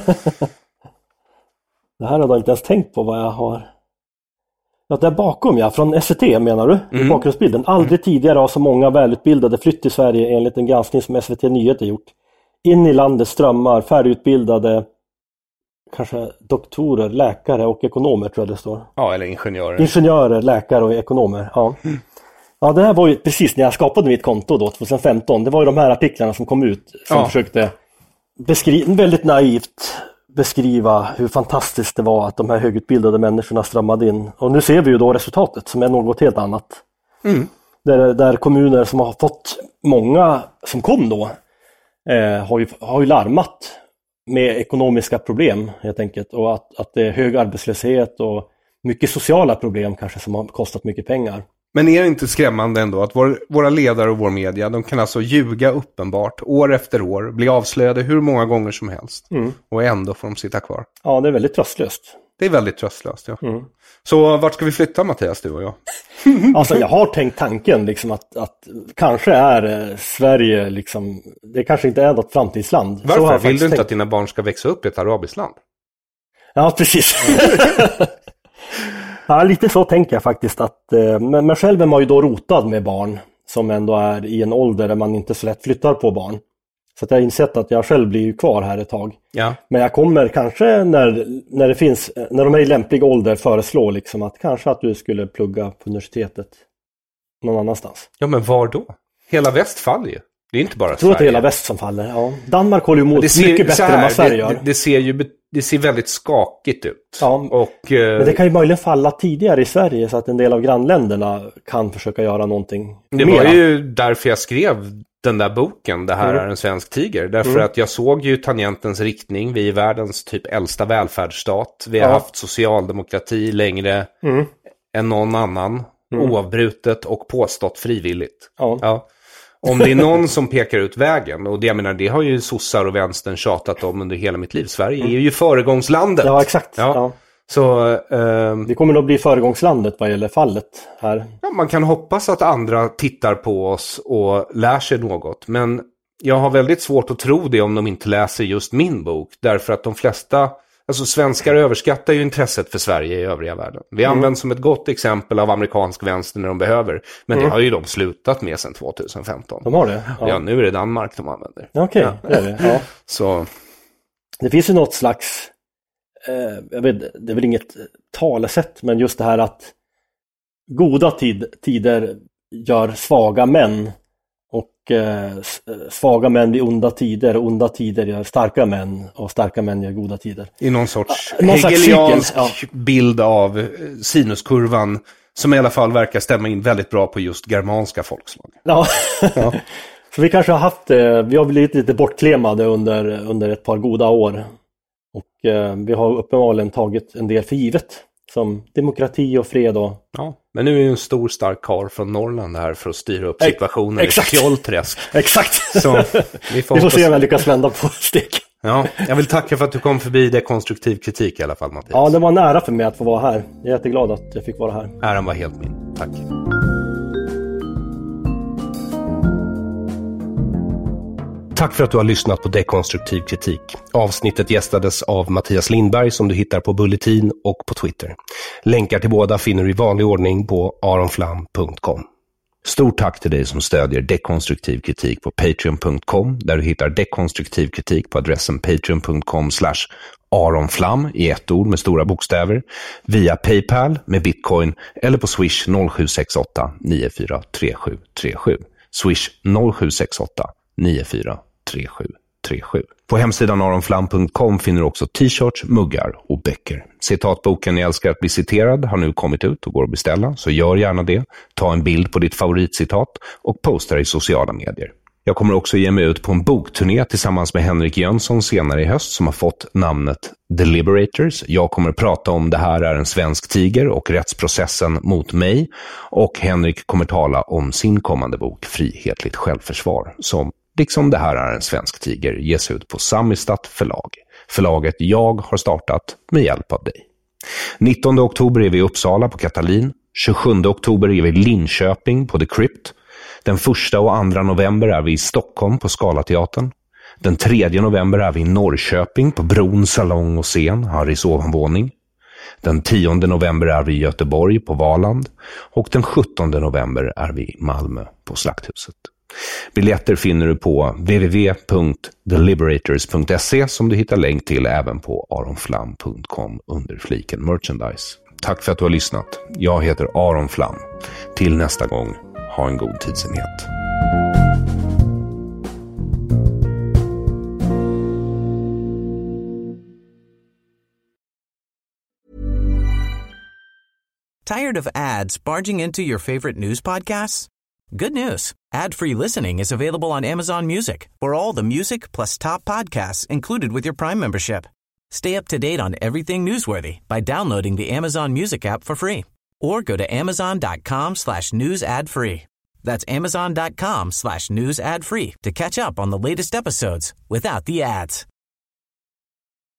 Det här har jag inte ens tänkt på vad jag har... Ja, där bakom, ja. Från S V T menar du? Mm. I bakgrundsbilden. Aldrig tidigare har så många välutbildade flytt till Sverige enligt en granskning som S V T Nyheter gjort. In i landet strömmar färdigutbildade kanske doktorer, läkare och ekonomer, tror jag det står. Ja, eller ingenjörer. Ingenjörer, läkare och ekonomer, ja. Mm. Ja, det här var ju precis när jag skapade mitt konto då, tjugohundrafemton. Det var ju de här artiklarna som kom ut som Ja. försökte beskriva, väldigt naivt beskriva hur fantastiskt det var att de här högutbildade människorna strömmade in. Och nu ser vi ju då resultatet som är något helt annat. Mm. Där, där kommuner som har fått många som kom då eh, har, ju, har ju larmat med ekonomiska problem helt enkelt. Och att, att det är hög arbetslöshet och mycket sociala problem kanske som har kostat mycket pengar. Men är det inte skrämmande ändå att vår, våra ledare och vår media, de kan alltså ljuga uppenbart år efter år, bli avslöjade hur många gånger som helst. Mm. Och ändå får de sitta kvar. Ja, det är väldigt tröstlöst. Det är väldigt tröstlöst, ja. Mm. Så vart ska vi flytta, Mattias, du och jag? Alltså jag har tänkt tanken liksom att, att kanske är eh, Sverige liksom, det kanske inte är något framtidsland. Så har Varför? jag Vill du faktiskt inte tänkt. att dina barn ska växa upp i ett arabiskt land? Ja, precis. Ja, lite så tänker jag faktiskt. Att, men, men själv är man ju då rotad med barn som ändå är i en ålder där man inte så lätt flyttar på barn. Så att jag har insett att jag själv blir kvar här ett tag. Ja. Men jag kommer kanske när, när det finns, när de är i lämplig ålder föreslå liksom att kanske att du skulle plugga på universitetet någon annanstans. Ja, men var då? Hela väst faller ju. Det är inte bara jag Sverige. tror att det är hela väst som faller. Ja. Danmark håller ju emot det ser, mycket bättre här, än vad Sverige det, gör. Det, det, ser ju, det ser väldigt skakigt ut. Ja, och, eh, men det kan ju möjligen falla tidigare i Sverige så att en del av grannländerna kan försöka göra någonting Det mera. var ju därför jag skrev den där boken, Det här mm. är en svensk tiger. Därför mm. att jag såg ju tangentens riktning. Vi är världens typ äldsta välfärdsstat. Vi har ja. haft socialdemokrati längre mm. än någon annan. Mm. Oavbrutet och påstått frivilligt. Ja. Ja. Om det är någon som pekar ut vägen, och det, jag menar, det har ju sossar och vänstern tjatat om under hela mitt liv. Sverige mm. är ju föregångslandet. Ja, exakt. Ja. Ja. Så, eh, det kommer nog bli föregångslandet vad gäller fallet här. Ja, man kan hoppas att andra tittar på oss och lär sig något. Men jag har väldigt svårt att tro det om de inte läser just min bok. Därför att de flesta, alltså svenskar överskattar ju intresset för Sverige i övriga världen. Vi mm. används som ett gott exempel av amerikansk vänster när de behöver. Men mm. det har ju de slutat med sedan tjugohundrafemton. De har det? Ja, ja nu är det Danmark de använder. Okej, okay, ja. det är det. Ja. Så. Det finns ju något slags, eh, jag vet, det är väl inget talesätt, men just det här att goda tid, tider gör svaga män. Och eh, svaga män vid onda tider, och onda tider gör starka män, och starka män gör goda tider. I någon sorts ja, någon hegeliansk slags ja. bild av sinuskurvan som i alla fall verkar stämma in väldigt bra på just germanska folkslag. Ja, ja. Så vi kanske har haft, vi har blivit lite bortklemade under, under ett par goda år. Och eh, vi har uppenbarligen tagit en del för givet. Som demokrati och fred och... Ja, men nu är ju en stor stark karl från Norrland här för att styra upp situationen Exakt. i Fjollträsk. Exakt. Så vi får, vi får se om jag lyckas vända på steg. Ja, jag vill tacka för att du kom förbi dekonstruktiv kritik i alla fall, Mattias. Ja, det var en ära för mig att få vara här. Jag är jätteglad att jag fick vara här. Äran var helt min. Tack. Tack för att du har lyssnat på dekonstruktiv kritik. Avsnittet gästades av Mattias Lindberg som du hittar på Bulletin och på Twitter. Länkar till båda finner du i vanlig ordning på aronflam punkt com. Stort tack till dig som stödjer dekonstruktiv kritik på patreon punkt com, där du hittar dekonstruktiv kritik på adressen patreon punkt com slash aronflam i ett ord med stora bokstäver, via PayPal med Bitcoin eller på Swish noll sju sex åtta nio fyra tre sju tre sju. Swish noll sju sex åtta nio fyra tre sju tre sju. På hemsidan aronflam punkt com finner du också t-shirts, muggar och böcker. Citatboken Jag älskar att bli citerad har nu kommit ut och går att beställa, så gör gärna det. Ta en bild på ditt favoritcitat och posta det i sociala medier. Jag kommer också ge mig ut på en bokturné tillsammans med Henrik Jönsson senare i höst som har fått namnet The Liberators. Jag kommer att prata om Det här är en svensk tiger och rättsprocessen mot mig. Och Henrik kommer tala om sin kommande bok Frihetligt självförsvar som, liksom Det här är en svensk tiger, ges ut på Samistat förlag. Förlaget jag har startat med hjälp av dig. nittonde oktober är vi i Uppsala på Katalin. tjugosjunde oktober är vi i Linköping på The Crypt. Den första och andra november är vi i Stockholm på Scalateatern. Den tredje november är vi i Norrköping på Bron, salong och scen, Harrys ovanvåning. Den tionde november är vi i Göteborg på Valand. Och den sjuttonde november är vi i Malmö på Slakthuset. Biljetter finner du på w w w punkt the liberators punkt se som du hittar länk till även på aronflam punkt com under fliken merchandise. Tack för att du har lyssnat. Jag heter Aron Flam. Till nästa gång, ha en god tidsenhet. Tired of ads barging into your favorite news podcasts? Good news. Ad-free listening is available on Amazon Music for all the music plus top podcasts included with your Prime membership. Stay up to date on everything newsworthy by downloading the Amazon Music app for free or go to amazon.com slash news ad free. That's amazon.com slash news ad free to catch up on the latest episodes without the ads.